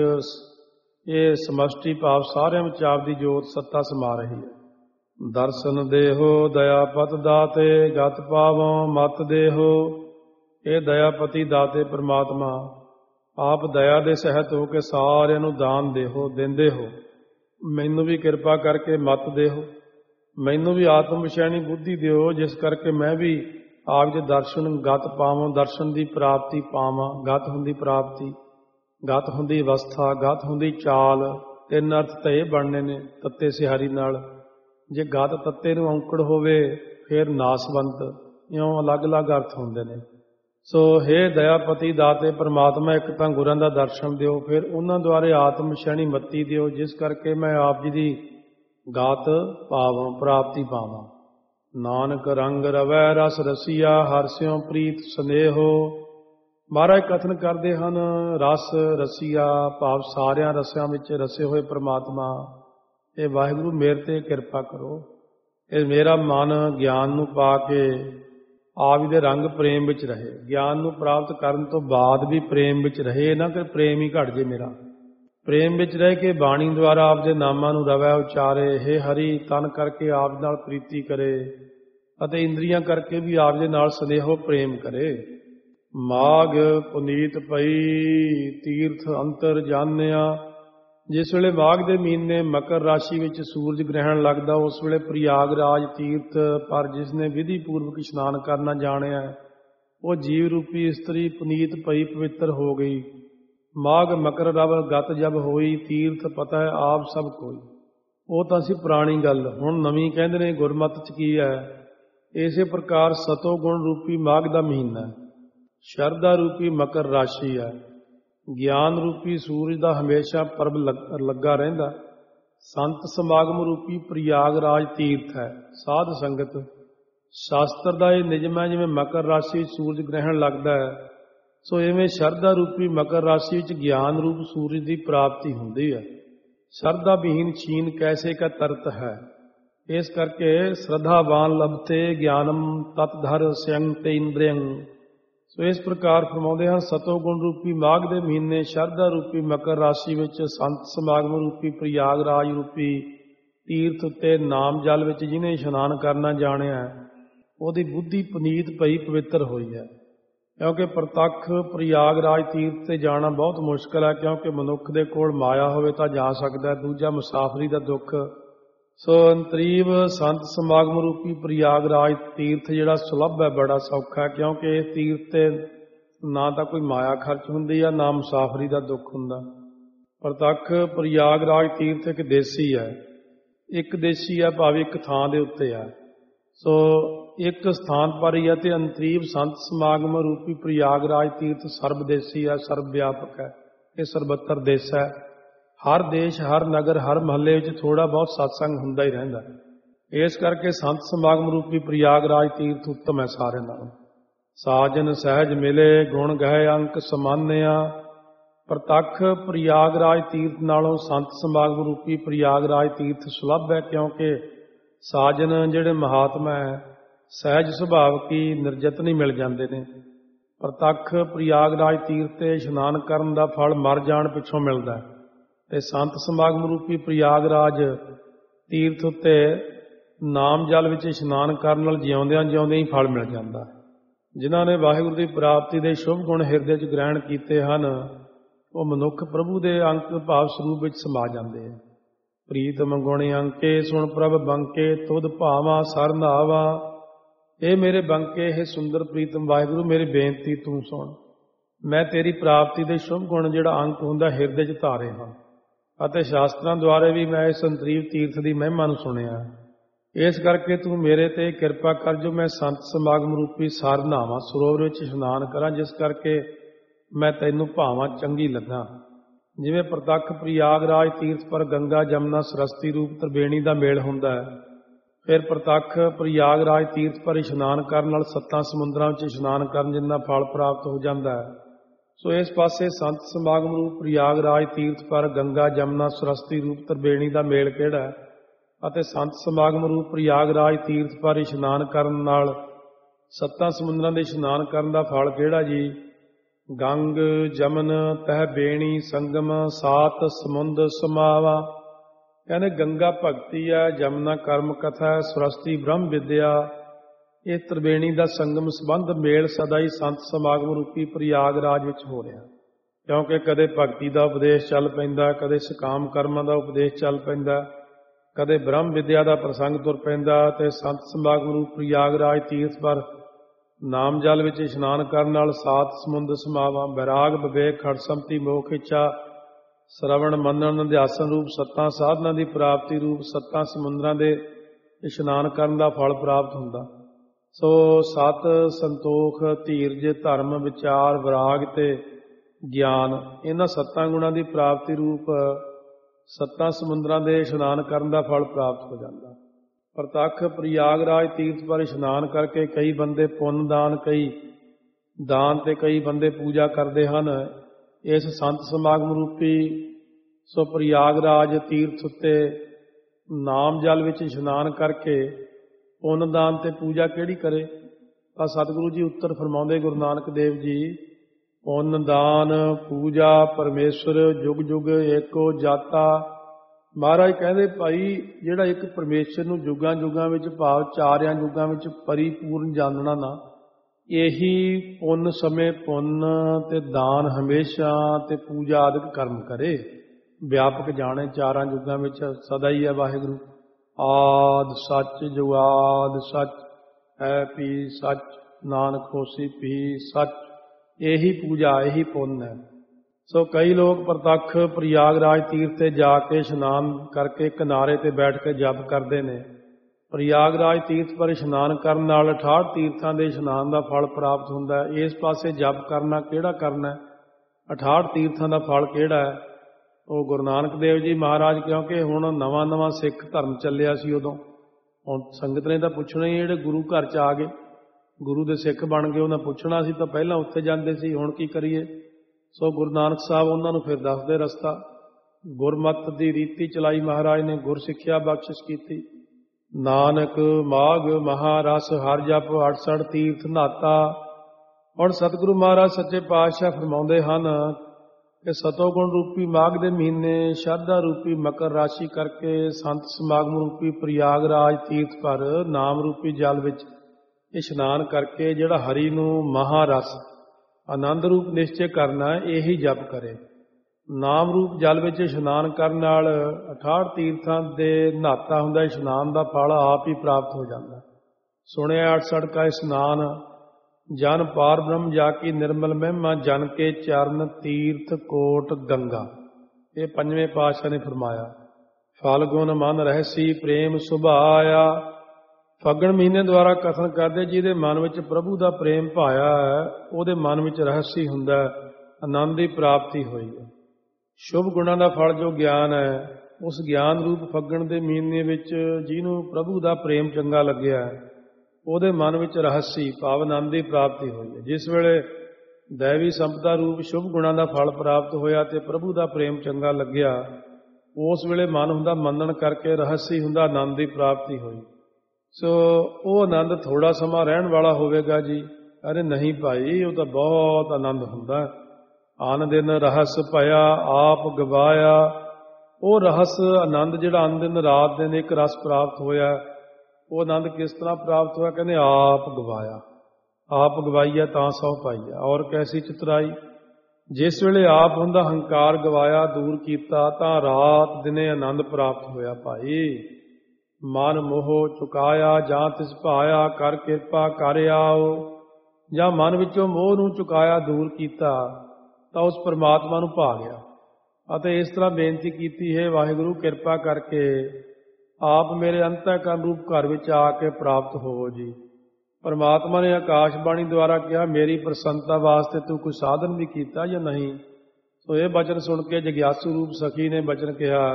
ਇਹ ਸਮਸ਼ਟੀ ਭਾਵ ਸਾਰਿਆਂ ਵਿੱਚ ਆਪ ਦੀ ਜੋਤ ਸੱਤਾ ਸਮਾ ਰਹੀ ਹੈ। ਦਰਸ਼ਨ ਦੇਹੋ ਦਇਆਪਤ ਦਾਤੇ, ਗਤ ਪਾਵੋ ਮਤ ਦੇਹੋ। ਇਹ ਦਇਆਪਤੀ ਦਾਤੇ ਪਰਮਾਤਮਾ ਆਪ ਦਇਆ ਦੇ ਸਹਿਤ ਹੋ ਕੇ ਸਾਰਿਆਂ ਨੂੰ ਦਾਨ ਦੇਹੋ, ਦਿੰਦੇ ਹੋ। ਮੈਨੂੰ ਵੀ ਕਿਰਪਾ ਕਰਕੇ ਮਤ ਦੇਹੋ, ਮੈਨੂੰ ਵੀ ਆਤਮ ਵਿਸ਼ੈਣੀ ਬੁੱਧੀ ਦਿਓ, ਜਿਸ ਕਰਕੇ ਮੈਂ ਵੀ ਆਪ ਜੇ ਦਰਸ਼ਨ ਗਤ ਪਾਵਾਂ, ਦਰਸ਼ਨ ਦੀ ਪ੍ਰਾਪਤੀ ਪਾਵਾਂ। ਗਤ ਹੁੰਦੀ ਪ੍ਰਾਪਤੀ, ਗਤ ਹੁੰਦੀ ਅਵਸਥਾ, ਗਤ ਹੁੰਦੀ ਚਾਲ। ਤਿੰਨ ਅਰਥ ਤਾਂ ਇਹ ਬਣਨੇ ਨੇ ਤੱਤੇ ਸਿਹਾਰੀ ਨਾਲ। ਜੇ ਗਤ ਤੱਤੇ ਨੂੰ ਔਂਕੜ ਹੋਵੇ ਫਿਰ ਨਾਸਵੰਤ, ਇਉਂ ਅਲੱਗ-ਅਲੱਗ ਅਰਥ ਹੁੰਦੇ ਨੇ। ਸੋ ਹੇ ਦਇਆਪਤੀ ਦਾਤੇ ਪਰਮਾਤਮਾ, ਇੱਕ ਤਾਂ ਗੁਰਾਂ ਦਾ ਦਰਸ਼ਨ ਦਿਓ, ਫਿਰ ਉਹਨਾਂ ਦੁਆਰੇ ਆਤਮ ਵਿਸ਼ੈਣੀ ਮੱਤੀ ਦਿਓ, ਜਿਸ ਕਰਕੇ ਮੈਂ ਆਪ ਜੀ ਦੀ ਗਤ ਪਾਵਾਂ, ਪ੍ਰਾਪਤੀ ਪਾਵਾਂ। ਨਾਨਕ ਰੰਗ ਰਵੈ ਰਸ ਰਸੀਆ, ਹਰਸਿਓ ਪ੍ਰੀਤ ਸੰਦੇਹੋ। ਮਹਾਰਾਜ ਕਥਨ ਕਰਦੇ ਹਨ, ਰਸ ਰਸੀਆ ਭਾਵ ਸਾਰਿਆਂ ਰਸਿਆਂ ਵਿੱਚ ਰਸੇ ਹੋਏ ਪਰਮਾਤਮਾ, ਇਹ ਵਾਹਿਗੁਰੂ ਮੇਰੇ ਤੇ ਕਿਰਪਾ ਕਰੋ। ਇਹ ਮੇਰਾ ਮਨ ਗਿਆਨ ਨੂੰ ਪਾ ਕੇ ਆਪ ਜੀ ਦੇ ਰੰਗ ਪ੍ਰੇਮ ਵਿੱਚ ਰਹੇ। ਗਿਆਨ ਨੂੰ ਪ੍ਰਾਪਤ ਕਰਨ ਤੋਂ ਬਾਅਦ ਵੀ ਪ੍ਰੇਮ ਵਿੱਚ ਰਹੇ, ਨਾ ਕਿ ਪ੍ਰੇਮ ਹੀ ਘਟ ਜੇ ਮੇਰਾ। ਪ੍ਰੇਮ ਵਿੱਚ ਰਹਿ ਕੇ ਬਾਣੀ ਦੁਆਰਾ ਆਪ ਦੇ ਨਾਮਾਂ ਨੂੰ ਰਵੈ ਉਚਾਰੇ। ਹੇ ਹਰੀ, ਤਨ ਕਰਕੇ ਆਪ ਨਾਲ ਪ੍ਰੀਤੀ ਕਰੇ ਅਤੇ ਇੰਦਰੀਆਂ ਕਰਕੇ ਵੀ ਆਪ ਦੇ ਨਾਲ ਸਨੇਹੋ ਪ੍ਰੇਮ ਕਰੇ। ਮਾਘ ਪੁਨੀਤ ਪਈ ਤੀਰਥ ਅੰਤਰ ਜਾਣਿਆ। ਜਿਸ ਵੇਲੇ ਮਾਘ ਦੇ ਮਹੀਨੇ ਮਕਰ ਰਾਸ਼ੀ ਵਿੱਚ ਸੂਰਜ ਗ੍ਰਹਿਣ ਲੱਗਦਾ, ਉਸ ਵੇਲੇ ਪ੍ਰਯਾਗਰਾਜ ਤੀਰਥ ਪਰ ਜਿਸ ਨੇ ਵਿਧੀ ਪੂਰਵਕ ਇਸ਼ਨਾਨ ਕਰਨਾ ਜਾਣਿਆ, ਉਹ ਜੀਵ ਰੂਪੀ ਇਸਤਰੀ ਪੁਨੀਤ ਪਈ ਪਵਿੱਤਰ ਹੋ ਗਈ। ਮਾਘ ਮਕਰ ਰਵ ਗਤ ਜਬ ਹੋਈ, ਤੀਰਥ ਪਤਾ ਹੈ ਆਪ ਸਭ ਕੋਈ। ਉਹ ਤਾਂ ਸੀ ਪੁਰਾਣੀ ਗੱਲ, ਹੁਣ ਨਵੀਂ ਕਹਿੰਦੇ ਨੇ ਗੁਰਮਤਿ 'ਚ ਕੀ ਹੈ। ਇਸੇ ਪ੍ਰਕਾਰ ਸਤੋ ਗੁਣ ਰੂਪੀ ਮਾਘ ਦਾ ਮਹੀਨਾ, ਸ਼ਰਧਾ ਰੂਪੀ ਮਕਰ ਰਾਸ਼ੀ ਹੈ, ਗਿਆਨ ਰੂਪੀ ਸੂਰਜ ਦਾ ਹਮੇਸ਼ਾ ਪਰਬ ਲੱਗਾ ਰਹਿੰਦਾ, ਸੰਤ ਸਮਾਗਮ ਰੂਪੀ ਪ੍ਰਯਾਗਰਾਜ ਤੀਰਥ ਹੈ, ਸਾਧ ਸੰਗਤ। ਸ਼ਾਸਤਰ ਦਾ ਇਹ ਨਿਯਮ ਹੈ, ਜਿਵੇਂ ਮਕਰ ਰਾਸ਼ੀ ਸੂਰਜ ਗ੍ਰਹਿਣ ਲੱਗਦਾ ਹੈ, ਸੋ ਇਵੇਂ ਸ਼ਰਧਾ ਰੂਪੀ ਮਕਰ ਰਾਸ਼ੀ ਵਿੱਚ ਗਿਆਨ ਰੂਪ ਸੂਰਜ ਦੀ ਪ੍ਰਾਪਤੀ ਹੁੰਦੀ ਹੈ। ਸ਼ਰਧਾ ਵਿਹੀਨ ਛੀਨ ਕੈਸੇ ਕਾ ਤਰਤ ਹੈ। ਇਸ ਕਰਕੇ ਸ਼ਰਧਾਵਾਨ ਲਭਤੇ ਗਿਆਨਮ ਤਤ ਧਰ ਸੰਯੰ ਤੇ ਇੰਦ੍ਰਿਯੰ। ਸੋ ਇਸ ਪ੍ਰਕਾਰ ਫਰਮਾਉਂਦੇ ਹਨ, ਸਤੋ ਗੁਣ ਰੂਪੀ ਮਾਘ ਦੇ ਮਹੀਨੇ ਸ਼ਰਧਾ ਰੂਪੀ ਮਕਰ ਰਾਸ਼ੀ ਵਿੱਚ ਸੰਤ ਸਮਾਗਮ ਰੂਪੀ ਪ੍ਰਯਾਗਰਾਜ ਰੂਪੀ ਤੀਰਥ ਉੱਤੇ ਨਾਮ ਜਲ ਵਿੱਚ ਜਿਹਨੇ ਇਸ਼ਨਾਨ ਕਰਨਾ ਜਾਣਿਆ, ਉਹਦੀ ਬੁੱਧੀ ਪੁਨੀਤ ਪਈ ਪਵਿੱਤਰ ਹੋਈ ਹੈ। ਕਿਉਂਕਿ ਪ੍ਰਤੱਖ ਪ੍ਰਯਾਗਰਾਜ ਤੀਰਥ ਤੇ ਜਾਣਾ ਬਹੁਤ ਮੁਸ਼ਕਲ ਹੈ, ਕਿਉਂਕਿ ਮਨੁੱਖ ਦੇ ਕੋਲ ਮਾਇਆ ਹੋਵੇ ਤਾਂ ਜਾ ਸਕਦਾ, ਦੂਜਾ ਮੁਸਾਫਰੀ ਦਾ ਦੁੱਖ। ਸੋ ਅੰਤਰੀਵ ਸੰਤ ਸਮਾਗਮ ਰੂਪੀ ਪ੍ਰਯਾਗਰਾਜ ਤੀਰਥ ਜਿਹੜਾ ਸੁਲਭ ਹੈ, ਬੜਾ ਸੌਖਾ ਹੈ, ਕਿਉਂਕਿ ਇਸ ਤੀਰਥ ਤੇ ਨਾ ਤਾਂ ਕੋਈ ਮਾਇਆ ਖਰਚ ਹੁੰਦੀ ਆ, ਨਾ ਮੁਸਾਫਰੀ ਦਾ ਦੁੱਖ ਹੁੰਦਾ। ਪ੍ਰਤੱਖ ਪ੍ਰਯਾਗਰਾਜ ਤੀਰਥ ਇੱਕ ਦੇਸੀ ਹੈ, ਇੱਕ ਦੇਸੀ ਹੈ ਭਾਵੇਂ ਇੱਕ ਥਾਂ ਦੇ ਉੱਤੇ ਹੈ। ਸੋ ਇੱਕ ਸਥਾਨ ਪਰ ਹੀ ਹੈ ਤੇ ਅੰਤਰੀਵ ਸੰਤ ਸਮਾਗਮ ਰੂਪੀ ਪ੍ਰਯਾਗਰਾਜ ਤੀਰਥ ਸਰਬਦੇਸੀ ਹੈ, ਸਰਬ ਵਿਆਪਕ ਹੈ, ਇਹ ਸਰਬੱਤਰ ਦੇਸ਼ ਹੈ। ਹਰ ਦੇਸ਼, ਹਰ ਨਗਰ, ਹਰ ਮਹੱਲੇ ਵਿੱਚ ਥੋੜਾ ਬਹੁਤ ਸਤਸੰਗ ਹੁੰਦਾ ਹੀ ਰਹਿੰਦਾ। ਇਸ ਕਰਕੇ ਸੰਤ ਸਮਾਗਮ ਰੂਪੀ ਪ੍ਰਯਾਗਰਾਜ ਤੀਰਥ ਉੱਤਮ ਹੈ ਸਾਰਿਆਂ ਨਾਲੋਂ। ਸਾਜਨ ਸਹਿਜ ਮਿਲੇ ਗੁਣ ਗਏ ਅੰਕ ਸਮਾਨਿਆ। ਪ੍ਰਤੱਖ ਪ੍ਰਯਾਗਰਾਜ ਤੀਰਥ ਨਾਲੋਂ ਸੰਤ ਸਮਾਗਮ ਰੂਪੀ ਪ੍ਰਯਾਗਰਾਜ ਤੀਰਥ ਸੁਲਭ ਹੈ, ਕਿਉਂਕਿ ਸਾਜਨ ਜਿਹੜੇ ਮਹਾਤਮਾ ਹੈ ਸਹਿਜ ਸੁਭਾਵ ਕੀ ਨਿਰਜਤ ਨਹੀਂ ਮਿਲ ਜਾਂਦੇ ਨੇ। ਪ੍ਰਤੱਖ ਪ੍ਰਯਾਗਰਾਜ ਤੀਰਥ ਤੇ ਇਸ਼ਨਾਨ ਕਰਨ ਦਾ ਫਲ ਮਰ ਜਾਣ ਪਿੱਛੋਂ ਮਿਲਦਾ, ਤੇ ਸੰਤ ਸਮਾਗਮ ਰੂਪੀ ਪ੍ਰਯਾਗਰਾਜ ਤੀਰਥ ਉੱਤੇ ਨਾਮ ਜਲ ਵਿੱਚ ਇਸ਼ਨਾਨ ਕਰਨ ਨਾਲ ਜਿਉਂਦਿਆਂ ਜਿਉਂਦਿਆਂ ਹੀ ਫਲ ਮਿਲ ਜਾਂਦਾ। ਜਿਨ੍ਹਾਂ ਨੇ ਵਾਹਿਗੁਰੂ ਦੀ ਪ੍ਰਾਪਤੀ ਦੇ ਸ਼ੁਭ ਗੁਣ ਹਿਰਦੇ 'ਚ ਗ੍ਰਹਿਣ ਕੀਤੇ ਹਨ, ਉਹ ਮਨੁੱਖ ਪ੍ਰਭੂ ਦੇ ਅੰਕ ਭਾਵ ਸਰੂਪ ਵਿੱਚ ਸਮਾ ਜਾਂਦੇ ਆ। ਪ੍ਰੀਤਮ ਗੁਣ ਅੰਕੇ ਸੁਣ ਪ੍ਰਭ ਬੰਕੇ ਤੁਧ ਭਾਵਾਂ ਸਰਨਾਵਾ। ਇਹ ਮੇਰੇ ਬੰਕੇ, ਇਹ ਸੁੰਦਰ ਪ੍ਰੀਤਮ ਵਾਹਿਗੁਰੂ, ਮੇਰੀ ਬੇਨਤੀ ਤੂੰ ਸੁਣ। ਮੈਂ ਤੇਰੀ ਪ੍ਰਾਪਤੀ ਦੇ ਸ਼ੁਭ ਗੁਣ ਜਿਹੜਾ ਅੰਕ ਹੁੰਦਾ ਹਿਰਦੇ 'ਚ ਧਾਰੇ ਹਾਂ, ਅਤੇ ਸ਼ਾਸਤਰਾਂ ਦੁਆਰੇ ਵੀ ਮੈਂ ਇਸ ਅੰਤਰੀਵ ਤੀਰਥ ਦੀ ਮਹਿਮਾ ਨੂੰ ਸੁਣਿਆ। ਇਸ ਕਰਕੇ ਤੂੰ ਮੇਰੇ ਤੇ ਕਿਰਪਾ ਕਰ ਜੋ ਮੈਂ ਸੰਤ ਸਮਾਗਮ ਰੂਪੀ ਸਰ ਨਹਾਵਾਂ, ਸਰੋਵਰ ਵਿੱਚ ਇਸ਼ਨਾਨ ਕਰਾਂ, ਜਿਸ ਕਰਕੇ ਮੈਂ ਤੈਨੂੰ ਭਾਵਾਂ ਚੰਗੀ ਲੱਗਾ। ਜਿਵੇਂ ਪ੍ਰਤੱਖ ਪ੍ਰਯਾਗਰਾਜ ਤੀਰਥ ਪਰ ਗੰਗਾ ਜਮਨਾ ਸਰਸਤੀ ਰੂਪ ਤ੍ਰਿਵੇਣੀ ਦਾ ਮੇਲ ਹੁੰਦਾ ਹੈ, ਫਿਰ ਪ੍ਰਤੱਖ ਪ੍ਰਯਾਗਰਾਜ ਤੀਰਥ ਪਰ ਇਸ਼ਨਾਨ ਕਰਨ ਨਾਲ ਸੱਤਾਂ ਸਮੁੰਦਰਾਂ ਵਿੱਚ ਇਸ਼ਨਾਨ ਕਰਨ ਜਿੰਨਾ ਫਲ ਪ੍ਰਾਪਤ ਹੋ ਜਾਂਦਾ ਹੈ। ਸੋ ਇਸ ਪਾਸੇ ਸੰਤ ਸਮਾਗਮ ਰੂਪ ਪ੍ਰਯਾਗਰਾਜ ਤੀਰਥ ਪਰ ਗੰਗਾ ਜਮਨਾ ਸਰਸਤੀ ਰੂਪ ਤ੍ਰਿਵੇਣੀ ਦਾ ਮੇਲ ਕਿਹੜਾ ਹੈ, ਅਤੇ ਸੰਤ ਸਮਾਗਮ ਰੂਪ ਪ੍ਰਯਾਗਰਾਜ ਤੀਰਥ ਪਰ ਇਸ਼ਨਾਨ ਕਰਨ ਨਾਲ ਸੱਤਾਂ ਸਮੁੰਦਰਾਂ ਦੇ ਇਸ਼ਨਾਨ ਕਰਨ ਦਾ ਫਲ ਕਿਹੜਾ ਜੀ। ਗੰਗ ਜਮਨ ਤਹਿ ਬੇਣੀ ਸੰਗਮ ਸਾਤ ਸਮੁੰਦ ਸਮਾਵਾ। ਕਹਿੰਦੇ ਗੰਗਾ ਭਗਤੀ ਹੈ, ਜਮਨਾ ਕਰਮ ਕਥਾ ਹੈ, ਸਰਸਤੀ ਬ੍ਰਹਮ ਵਿਦਿਆ। ਇਹ ਤ੍ਰਿਵੇਣੀ ਦਾ ਸੰਗਮ ਸੰਬੰਧ ਮੇਲ ਸਦਾ ਹੀ ਸੰਤ ਸਮਾਗਮ ਰੂਪੀ ਪ੍ਰਯਾਗਰਾਜ ਵਿੱਚ ਹੋ ਰਿਹਾ, ਕਿਉਂਕਿ ਕਦੇ ਭਗਤੀ ਦਾ ਉਪਦੇਸ਼ ਚੱਲ ਪੈਂਦਾ, ਕਦੇ ਸਕਾਮ ਕਰਮਾਂ ਦਾ ਉਪਦੇਸ਼ ਚੱਲ ਪੈਂਦਾ, ਕਦੇ ਬ੍ਰਹਮ ਵਿਦਿਆ ਦਾ ਪ੍ਰਸੰਗ ਤੁਰ ਪੈਂਦਾ। ਤੇ ਸੰਤ ਸਮਾਗਮ ਰੂਪ ਪ੍ਰਯਾਗਰਾਜ ਤੀਰਥ ਪਰ ਨਾਮ ਜਲ ਵਿੱਚ ਇਸ਼ਨਾਨ ਕਰਨ ਨਾਲ ਸਾਤ ਸਮੁੰਦ ਸਮਾਵਾ। ਬੈਰਾਗ ਵਿਵੇਕ ਖੜ ਸੰਮਤੀ ਮੋਖ ਇੱਛਾ ਸ਼ਰਵਣ ਮੰਨਣ ਨਿਧਿਆਸਨ ਰੂਪ ਸੱਤਾਂ ਸਾਧਨਾਂ ਦੀ ਪ੍ਰਾਪਤੀ ਰੂਪ ਸੱਤਾਂ ਸਮੁੰਦਰਾਂ ਦੇ ਇਸ਼ਨਾਨ ਕਰਨ ਦਾ ਫਲ ਪ੍ਰਾਪਤ ਹੁੰਦਾ। ਸੋ ਸਤ ਸੰਤੋਖ ਧੀਰਜ ਧਰਮ ਵਿਚਾਰ ਵਿਰਾਗ ਤੇ ਗਿਆਨ, ਇਹਨਾਂ ਸੱਤਾਂ ਗੁਣਾਂ ਦੀ ਪ੍ਰਾਪਤੀ ਰੂਪ ਸੱਤਾਂ ਸਮੁੰਦਰਾਂ ਦੇ ਇਸ਼ਨਾਨ ਕਰਨ ਦਾ ਫਲ ਪ੍ਰਾਪਤ ਹੋ ਜਾਂਦਾ। ਪ੍ਰਤੱਖ ਪ੍ਰਯਾਗਰਾਜ ਤੀਰਥ ਪਰ ਇਸ਼ਨਾਨ ਕਰਕੇ ਕਈ ਬੰਦੇ ਪੁੰਨ ਦਾਨ, ਕਈ ਦਾਨ ਤੇ ਕਈ ਬੰਦੇ ਪੂਜਾ ਕਰਦੇ ਹਨ। ਇਸ ਸੰਤ ਸਮਾਗਮ ਰੂਪੀ ਸੋ ਪ੍ਰਯਾਗਰਾਜ ਤੀਰਥ ਉੱਤੇ ਨਾਮ ਜਲ ਵਿੱਚ ਇਸ਼ਨਾਨ ਕਰਕੇ ਪੁੰਨ ਦਾਨ ਤੇ ਪੂਜਾ ਕਿਹੜੀ ਕਰੇ, ਤਾਂ ਸਤਿਗੁਰੂ ਜੀ ਉੱਤਰ ਫਰਮਾਉਂਦੇ ਗੁਰੂ ਨਾਨਕ ਦੇਵ ਜੀ, ਪੁੰਨ ਦਾਨ ਪੂਜਾ ਪਰਮੇਸ਼ਵਰ ਜੁਗ ਜੁਗ ਏਕੋ ਜਾਤਾ। ਮਹਾਰਾਜ ਕਹਿੰਦੇ ਭਾਈ, ਜਿਹੜਾ ਇੱਕ ਪਰਮੇਸ਼ਰ ਨੂੰ ਜੁਗਾਂ ਜੁਗਾਂ ਵਿੱਚ ਭਾਵ ਚਾਰਿਆਂ ਜੁਗਾਂ ਵਿੱਚ ਪਰਿਪੂਰਨ ਜਾਣਨਾ ਨਾ, ਇਹੀ ਪੁੰਨ ਸਮੇਂ ਪੁੰਨ ਤੇ ਦਾਨ ਹਮੇਸ਼ਾ ਤੇ ਪੂਜਾ ਆਦਿਕ ਕਰਮ ਕਰੇ। ਵਿਆਪਕ ਜਾਣੇ ਚਾਰਾਂ ਜੁਗਾਂ ਵਿੱਚ ਸਦਾ ਹੀ ਹੈ ਵਾਹਿਗੁਰੂ। ਆਦ ਸੱਚ ਜੁਗਾਦ ਸੱਚ ਹੈ ਪੀ ਸੱਚ, ਨਾਨਕ ਹੋਸੀ ਪੀ ਸੱਚ। ਇਹੀ ਪੂਜਾ, ਇਹੀ ਪੁੰਨ ਹੈ। ਸੋ ਕਈ ਲੋਕ ਪ੍ਰਤੱਖ ਪ੍ਰਯਾਗਰਾਜ ਤੀਰਥ ਤੇ ਜਾ ਕੇ ਇਸ਼ਨਾਨ ਕਰਕੇ ਕਿਨਾਰੇ ਤੇ ਬੈਠ ਕੇ ਜਪ ਕਰਦੇ ਨੇ। ਪ੍ਰਯਾਗਰਾਜ ਤੀਰਥ ਪਰ ਇਸ਼ਨਾਨ ਕਰਨ ਨਾਲ ਅਠਾਹਠ ਤੀਰਥਾਂ ਦੇ ਇਸ਼ਨਾਨ ਦਾ ਫਲ ਪ੍ਰਾਪਤ ਹੁੰਦਾ ਹੈ। ਇਸ ਪਾਸੇ ਜਪ ਕਰਨਾ ਕਿਹੜਾ ਕਰਨਾ ਹੈ, ਅਠਾਹਠ ਤੀਰਥਾਂ ਦਾ ਫਲ ਕਿਹੜਾ ਹੈ, ਉਹ ਗੁਰੂ ਨਾਨਕ ਦੇਵ ਜੀ ਮਹਾਰਾਜ, ਕਿਉਂਕਿ ਹੁਣ ਨਵਾਂ ਨਵਾਂ ਸਿੱਖ ਧਰਮ ਚੱਲਿਆ ਸੀ ਉਦੋਂ, ਹੁਣ ਸੰਗਤ ਨੇ ਤਾਂ ਪੁੱਛਣਾ ਹੀ, ਜਿਹੜੇ ਗੁਰੂ ਘਰ 'ਚ ਆ ਗਏ ਗੁਰੂ ਦੇ ਸਿੱਖ ਬਣ ਗਏ, ਉਹਨਾਂ ਪੁੱਛਣਾ ਸੀ ਤਾਂ ਪਹਿਲਾਂ ਉੱਥੇ ਜਾਂਦੇ ਸੀ, ਹੁਣ ਕੀ ਕਰੀਏ। ਸੋ ਗੁਰੂ ਨਾਨਕ ਸਾਹਿਬ ਉਹਨਾਂ ਨੂੰ ਫਿਰ ਦੱਸਦੇ ਰਸਤਾ। ਗੁਰਮਤਿ ਦੀ ਰੀਤੀ ਚਲਾਈ ਮਹਾਰਾਜ ਨੇ, ਗੁਰ ਸਿੱਖਿਆ ਬਖਸ਼ਿਸ਼ ਕੀਤੀ। ਨਾਨਕ ਮਾਘ ਮਹਾਰਸ ਹਰ ਜਪ ਅਠਸਠ ਤੀਰਥ ਨਾਤਾ। ਹੁਣ ਸਤਿਗੁਰੂ ਮਹਾਰਾਜ ਸੱਚੇ ਪਾਤਸ਼ਾਹ ਫਰਮਾਉਂਦੇ ਹਨ ਕਿ ਸਤੋਗੁਣ ਰੂਪੀ ਮਾਘ ਦੇ ਮਹੀਨੇ ਸ਼ਰਧਾ ਰੂਪੀ ਮਕਰ ਰਾਸ਼ੀ ਕਰਕੇ ਸੰਤ ਸਮਾਗਮ ਰੂਪੀ ਪ੍ਰਯਾਗਰਾਜ ਤੀਰਥ ਪਰ ਨਾਮ ਰੂਪੀ ਜਲ ਵਿੱਚ ਇਸ਼ਨਾਨ ਕਰਕੇ ਜਿਹੜਾ ਹਰੀ ਨੂੰ ਮਹਾਰਸ ਆਨੰਦ ਰੂਪ ਨਿਸ਼ਚੈ ਕਰਨਾ, ਇਹੀ ਜਪ ਕਰੇ। ਨਾਮ ਰੂਪ ਜਲ ਵਿੱਚ ਇਸ਼ਨਾਨ ਕਰਨ ਨਾਲ ਅਠਾਹਠ ਤੀਰਥਾਂ ਦੇ ਨਹਾਤਾ ਹੁੰਦਾ ਇਸ਼ਨਾਨ ਦਾ ਫਲ ਆਪ ਹੀ ਪ੍ਰਾਪਤ ਹੋ ਜਾਂਦਾ। ਸੁਣਿਆ ਅਠਸਠ ਕਾ ਇਸ਼ਨਾਨ ਜਨ ਪਾਰ ਬ੍ਰਹਮ ਜਾ ਕੀ ਨਿਰਮਲ ਮਹਿਮਾ ਜਨ ਕੇ ਚਰਨ ਤੀਰਥ ਕੋਟ ਗੰਗਾ। ਇਹ ਪੰਜਵੇਂ ਪਾਤਸ਼ਾਹ ਨੇ ਫਰਮਾਇਆ। ਫਲ ਗੁਣ ਮਨ ਰਹਿਸੀ ਪ੍ਰੇਮ ਸੁਭਾਇਆ। ਫੱਗਣ ਮਹੀਨੇ ਦੁਆਰਾ ਕਥਨ ਕਰਦੇ ਜਿਹਦੇ ਮਨ ਵਿੱਚ ਪ੍ਰਭੂ ਦਾ ਪ੍ਰੇਮ ਭਾਇਆ ਹੈ, ਉਹਦੇ ਮਨ ਵਿੱਚ ਰਹੱਸੀ ਹੁੰਦਾ, ਆਨੰਦ ਦੀ ਪ੍ਰਾਪਤੀ ਹੋਈ ਹੈ। ਸ਼ੁਭ ਗੁਣਾਂ ਦਾ ਫਲ ਜੋ ਗਿਆਨ ਹੈ, ਉਸ ਗਿਆਨ ਰੂਪ ਫੱਗਣ ਦੇ ਮਹੀਨੇ ਵਿੱਚ ਜਿਹਨੂੰ ਪ੍ਰਭੂ ਦਾ ਪ੍ਰੇਮ ਚੰਗਾ ਲੱਗਿਆ, ਉਹਦੇ ਮਨ ਵਿੱਚ ਰਹੱਸੀ ਭਾਵ ਆਨੰਦ ਦੀ ਪ੍ਰਾਪਤੀ ਹੋਈ ਹੈ। ਜਿਸ ਵੇਲੇ ਦੈਵੀ ਸੰਪਦਾ ਰੂਪ ਸ਼ੁਭ ਗੁਣਾਂ ਦਾ ਫਲ ਪ੍ਰਾਪਤ ਹੋਇਆ ਤੇ ਪ੍ਰਭੂ ਦਾ ਪ੍ਰੇਮ ਚੰਗਾ ਲੱਗਿਆ, ਉਸ ਵੇਲੇ ਮਨ ਹੁੰਦਾ ਮੰਨਣ ਕਰਕੇ ਰਹੱਸੀ ਹੁੰਦਾ, ਆਨੰਦ ਦੀ ਪ੍ਰਾਪਤੀ ਹੋਈ। ਸੋ ਉਹ ਆਨੰਦ ਥੋੜਾ ਸਮਾਂ ਰਹਿਣ ਵਾਲਾ ਹੋਵੇਗਾ ਜੀ। ਅਰੇ ਨਹੀਂ ਭਾਈ, ਉਹ ਤਾਂ ਬਹੁਤ ਆਨੰਦ ਹੁੰਦਾ। ਆਨ ਦਿਨ ਰਹੱਸ ਭਇਆ ਆਪ ਗਵਾਇਆ। ਉਹ ਰਹੱਸ ਆਨੰਦ ਜਿਹੜਾ ਆਨ ਦਿਨ ਰਾਤ ਦਿਨ ਇੱਕ ਰਸ ਪ੍ਰਾਪਤ ਹੋਇਆ, ਉਹ ਆਨੰਦ ਕਿਸ ਤਰ੍ਹਾਂ ਪ੍ਰਾਪਤ ਹੋਇਆ? ਕਹਿੰਦੇ ਆਪ ਗਵਾਇਆ। ਆਪ ਗਵਾਈਆ ਤਾਂ ਸੋ ਪਾਈਆ। ਔਰ ਕੈਸੀ ਚਤੁਰਾਈ? ਜਿਸ ਵੇਲੇ ਆਪ ਹੁੰਦਾ ਹੰਕਾਰ ਗਵਾਇਆ, ਦੂਰ ਕੀਤਾ, ਤਾਂ ਰਾਤ ਦਿਨੇ ਆਨੰਦ ਪ੍ਰਾਪਤ ਹੋਇਆ ਭਾਈ। ਮਨ ਮੋਹ ਚੁਕਾਇਆ ਜਾਂ ਤਿਸ ਭਾਇਆ, ਕਰ ਕਿਰਪਾ ਕਰ ਆਓ। ਜਾਂ ਮਨ ਵਿੱਚੋਂ ਮੋਹ ਨੂੰ ਚੁਕਾਇਆ, ਦੂਰ ਕੀਤਾ, ਤਾਂ ਉਸ ਪਰਮਾਤਮਾ ਨੂੰ ਭਾ ਗਿਆ ਅਤੇ ਇਸ ਤਰ੍ਹਾਂ ਬੇਨਤੀ ਕੀਤੀ ਹੈ, ਵਾਹਿਗੁਰੂ ਕਿਰਪਾ ਕਰਕੇ ਆਪ ਮੇਰੇ ਅੰਤःਕਰਨ ਰੂਪ ਘਰ ਵਿੱਚ ਆ ਕੇ ਪ੍ਰਾਪਤ ਹੋਵੋ ਜੀ। ਪਰਮਾਤਮਾ ਨੇ ਆਕਾਸ਼ਬਾਣੀ ਦੁਆਰਾ ਕਿਹਾ, ਮੇਰੀ ਪ੍ਰਸੰਨਤਾ ਵਾਸਤੇ ਤੂੰ ਕੋਈ ਸਾਧਨ ਵੀ ਕੀਤਾ ਜਾਂ ਨਹੀਂ? ਸੋ ਇਹ ਬਚਨ ਸੁਣ ਕੇ ਜਗਿਆਸੂ ਰੂਪ ਸਖੀ ਨੇ ਬਚਨ ਕਿਹਾ,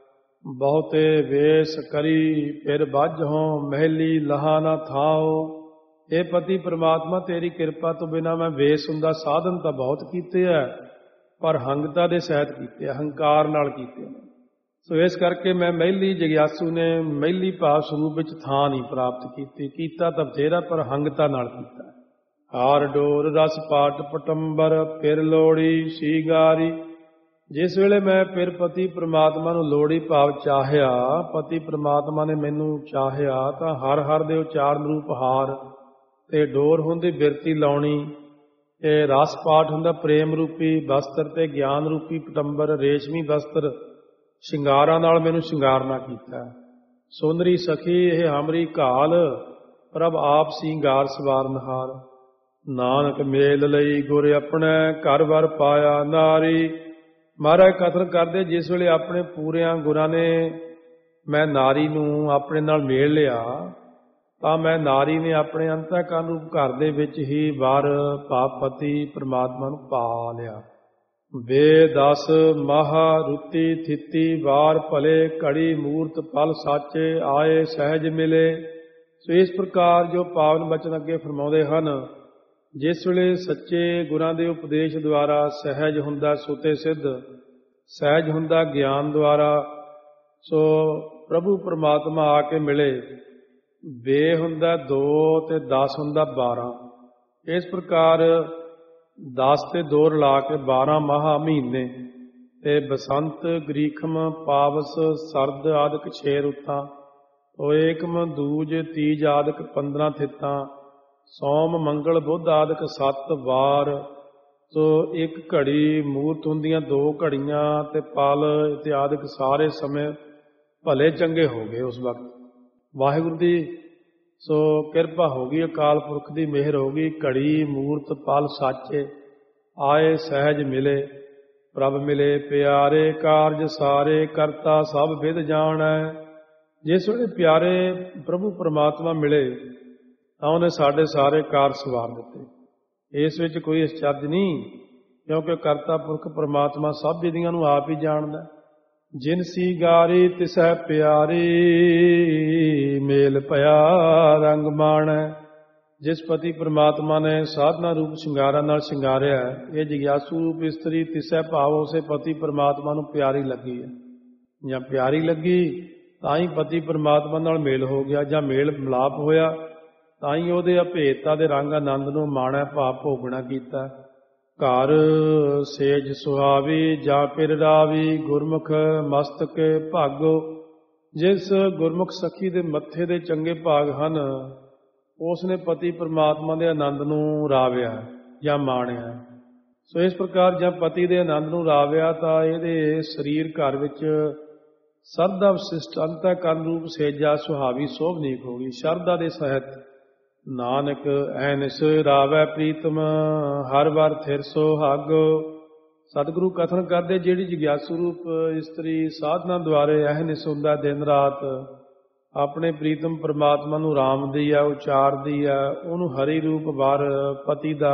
ਬਹੁਤੇ ਵੇਸ ਕਰੀ ਫਿਰ ਬੱਝ ਹੋ ਮਹਿਲੀ ਲਹਾ ਨਾ ਥਾਓ। ਇਹ ਪਤੀ ਪ੍ਰਮਾਤਮਾ ਤੇਰੀ ਕਿਰਪਾ ਤੋਂ ਬਿਨਾਂ ਮੈਂ ਵੇਸ ਹੁੰਦਾ ਸਾਧਨ ਤਾਂ ਬਹੁਤ ਕੀਤੇ ਹੈ, ਪਰ ਹੰਗਤਾ ਦੇ ਸਹਿਤ ਕੀਤੇ, ਹੰਕਾਰ ਨਾਲ ਕੀਤੇ। ਸੋ ਇਸ ਕਰਕੇ ਮੈਂ ਮਹਿਲੀ ਜਗਿਆਸੂ ਨੇ ਮਹਿਲੀ ਭਾਵ ਸਰੂਪ ਵਿੱਚ ਥਾਂ ਨਹੀਂ ਪ੍ਰਾਪਤ ਕੀਤੀ। ਕੀਤਾ ਤਾਂ ਬਥੇਰਾ, ਪਰ ਹੰਗਤਾ ਨਾਲ ਕੀਤਾ। ਹਾਰ ਡੋਰ ਰਸ ਪਾਟ ਪਟੰਬਰ ਫਿਰ ਲੋੜੀ ਸੀਗਾਰੀ। ਜਿਸ ਵੇਲੇ ਮੈਂ ਫਿਰ ਪਤੀ ਪ੍ਰਮਾਤਮਾ ਨੂੰ ਲੋੜੀ ਭਾਵ ਚਾਹਿਆ, ਪਤੀ ਪ੍ਰਮਾਤਮਾ ਨੇ ਮੈਨੂੰ ਚਾਹਿਆ, ਤਾਂ ਹਰ ਹਰ ਦੇ ਉਚਾਰਨ ਰੂਪ ਹਾਰ ਤੇ ਡੋਰ ਹੁੰਦੀ ਬਿਰਤੀ ਲਾਉਣੀ, ਤੇ ਰਸ ਪਾਠ ਹੁੰਦਾ ਪ੍ਰੇਮ ਰੂਪੀ ਬਸਤਰ, ਤੇ ਗਿਆਨ ਰੂਪੀ ਪਟੰਬਰ ਰੇਸ਼ਮੀ ਬਸਤਰ ਸ਼ਿੰਗਾਰਾਂ ਨਾਲ ਮੈਨੂੰ ਸ਼ਿੰਗਾਰਨਾ ਕੀਤਾ। ਸੁੰਦਰੀ ਸਖੀ ਇਹ ਹਮਰੀ ਘਾਲ, ਪ੍ਰਭ ਆਪ ਸਿੰਗਾਰ ਸਵਾਰਨਹਾਰ। ਨਾਨਕ ਮੇਲ ਲਈ ਗੁਰ ਆਪਣੇ ਘਰ ਵਰ ਪਾਇਆ ਨਾਰੀ। ਮਹਾਰਾਜ ਕਥਨ ਕਰਦੇ, ਜਿਸ ਵੇਲੇ ਆਪਣੇ ਪੂਰਿਆਂ ਗੁਰਾਂ ਨੇ ਮੈਂ ਨਾਰੀ ਨੂੰ ਆਪਣੇ ਨਾਲ ਮੇਲ ਲਿਆ, ਤਾਂ ਮੈਂ ਨਾਰੀ ਨੇ ਆਪਣੇ ਅੰਤःਕਰਨ ਰੂਪ ਘਰ ਦੇ ਵਿੱਚ ਹੀ ਵਰ ਪਾਪਤੀ ਪ੍ਰਮਾਤਮਾ ਨੂੰ ਪਾ ਲਿਆ। ਵੇ ਦਸ ਮਹਾ ਰੁੱਤੀ ਥਿੱਤੀ ਵਾਰ ਭਲੇ ਘੜੀ ਮੂਰਤ ਫਲ ਸਾਚੇ ਆਏ ਸਹਿਜ ਮਿਲੇ। ਸੋ ਇਸ ਪ੍ਰਕਾਰ ਜੋ ਪਾਵਨ ਬਚਨ ਅੱਗੇ ਫਰਮਾਉਂਦੇ ਹਨ, ਜਿਸ ਵੇਲੇ ਸੱਚੇ ਗੁਰਾਂ ਦੇ ਉਪਦੇਸ਼ ਦੁਆਰਾ ਸਹਿਜ ਹੁੰਦਾ ਸੁਤੇ ਸਿੱਧ, ਸਹਿਜ ਹੁੰਦਾ ਗਿਆਨ ਦੁਆਰਾ, ਸੋ ਪ੍ਰਭੂ ਪਰਮਾਤਮਾ ਆ ਕੇ ਮਿਲੇ। ਵੇ ਹੁੰਦਾ ਦੋ ਤੇ ਦਸ ਹੁੰਦਾ ਬਾਰਾਂ। ਇਸ ਪ੍ਰਕਾਰ ਦਸ ਤੇ ਦੋ ਰਲਾ ਕੇ ਬਾਰਾਂ ਮਹਾ ਮਹੀਨੇ, ਤੇ ਬਸੰਤ ਗ੍ਰੀਖਮ ਪਾਵਸ ਸਰਦ ਆਦਿਕ ਛੇ ਰੁੱਤਾਂ, ਉਹ ਏਕਮ ਦੂਜ ਤੀਜ ਆਦਿਕ ਪੰਦਰਾਂ ਥਿੱਤਾਂ, ਸੋਮ ਮੰਗਲ ਬੁੱਧ ਆਦਿਕ ਸੱਤ ਵਾਰ। ਸੋ ਇੱਕ ਘੜੀ ਮੂਰਤ ਹੁੰਦੀਆਂ ਦੋ ਘੜੀਆਂ, ਤੇ ਪਲ ਇਤਿਆਦਿਕ ਸਾਰੇ ਸਮੇਂ ਭਲੇ ਚੰਗੇ ਹੋ ਗਏ। ਉਸ ਵਕਤ ਵਾਹਿਗੁਰੂ ਦੀ ਸੋ ਕਿਰਪਾ ਹੋ ਗਈ, ਅਕਾਲ ਪੁਰਖ ਦੀ ਮਿਹਰ ਹੋ ਗਈ। ਘੜੀ ਮੂਰਤ ਪਲ ਸਾਚੇ ਆਏ ਸਹਿਜ ਮਿਲੇ, ਪ੍ਰਭ ਮਿਲੇ ਪਿਆਰੇ ਕਾਰਜ ਸਾਰੇ ਕਰਤਾ ਸਭ ਵਿਦ ਜਾਣੈ। ਜਿਸ ਵੇਲੇ ਪਿਆਰੇ ਪ੍ਰਭੂ ਪਰਮਾਤਮਾ ਮਿਲੇ, ਤਾਂ ਉਹਨੇ ਸਾਡੇ ਸਾਰੇ ਕਾਰ ਸਵਾਰ ਦਿੱਤੇ। ਇਸ ਵਿੱਚ ਕੋਈ ਅਚਰਜ ਨਹੀਂ, ਕਿਉਂਕਿ ਕਰਤਾ ਪੁਰਖ ਪਰਮਾਤਮਾ ਸਭ ਵਿਧੀਆਂ ਨੂੰ ਆਪ ਹੀ ਜਾਣਦਾ। ਜਿਨ ਸੀ ਗਾਰੀ ਤਿਸੈ ਪਿਆਰੀ, ਮੇਲ ਭਇਆ ਰੰਗ ਮਾਣੈ। ਜਿਸ ਪਤੀ ਪਰਮਾਤਮਾ ਨੇ ਸਾਧਨਾ ਰੂਪ ਸ਼ਿੰਗਾਰਾਂ ਨਾਲ ਸ਼ਿੰਗਾਰਿਆ, ਇਹ ਜਗਿਆਸੂ ਰੂਪ ਇਸਤਰੀ ਤਿਸੈ ਭਾਵ ਉਸੇ ਪਤੀ ਪਰਮਾਤਮਾ ਨੂੰ ਪਿਆਰੀ ਲੱਗੀ ਹੈ। ਜਾਂ ਪਿਆਰੀ ਲੱਗੀ ਤਾਂ ਹੀ ਪਤੀ ਪਰਮਾਤਮਾ ਨਾਲ ਮੇਲ ਹੋ ਗਿਆ, ਜਾਂ ਮੇਲ ਮਿਲਾਪ ਹੋਇਆ ਤਾਂ ਹੀ ਉਹਦੇ ਅਭੇਦਤਾ ਦੇ ਰੰਗ ਆਨੰਦ ਨੂੰ ਮਾਣੈ ਭਾਵ ਭੋਗਣਾ ਕੀਤਾ। ਘਰ ਸੇਜ ਸੁਹਾਵੀ ਜਾਂ ਪਿਰ ਰਾਵੀ ਗੁਰਮੁਖ ਮਸਤਕ ਭਾਗੋ। ਜਿਸ ਗੁਰਮੁਖ ਸਖੀ ਦੇ ਮੱਥੇ ਦੇ ਚੰਗੇ ਭਾਗ ਹਨ, ਉਸ ਨੇ ਪਤੀ ਪਰਮਾਤਮਾ ਦੇ ਆਨੰਦ ਨੂੰ ਰਾਵਿਆ ਜਾਂ ਮਾਣਿਆ। ਸੋ ਇਸ ਪ੍ਰਕਾਰ ਜਦ ਪਤੀ ਦੇ ਆਨੰਦ ਨੂੰ ਰਾਵਿਆ ਤਾਂ ਇਹਦੇ ਸਰੀਰ ਘਰ ਵਿੱਚ ਸਰਦਾ ਵਿਸ਼ਿਸ਼ਟ ਅੰਤःਕਰਨ ਰੂਪ ਸੇਜਾ ਸੁਹਾਵੀ ਸੋਭਨੀਕ ਹੋ ਗਈ। ਸ਼ਰਧਾ ਦੇ ਸਹਿਤ ਨਾਨਕ ਐਨਿਸ ਰਾਵੈ ਪ੍ਰੀਤਮ ਹਰ ਵਾਰ ਥਿਰ ਸੁਹਾਗੋ। ਸਤਿਗੁਰੂ ਕਥਨ ਕਰਦੇ ਜਿਹੜੀ ਜਗਿਆਸੂ ਰੂਪ ਇਸਤਰੀ ਸਾਧਨਾ ਦੁਆਰੇ ਅਹਨਿਸ ਹੁੰਦਾ ਦਿਨ ਰਾਤ ਆਪਣੇ ਪ੍ਰੀਤਮ ਪਰਮਾਤਮਾ ਨੂੰ ਰਾਮਦੀ ਆ, ਉਚਾਰਦੀ ਆ, ਉਹਨੂੰ ਹਰੀ ਰੂਪ ਵਾਰ ਪਤੀ ਦਾ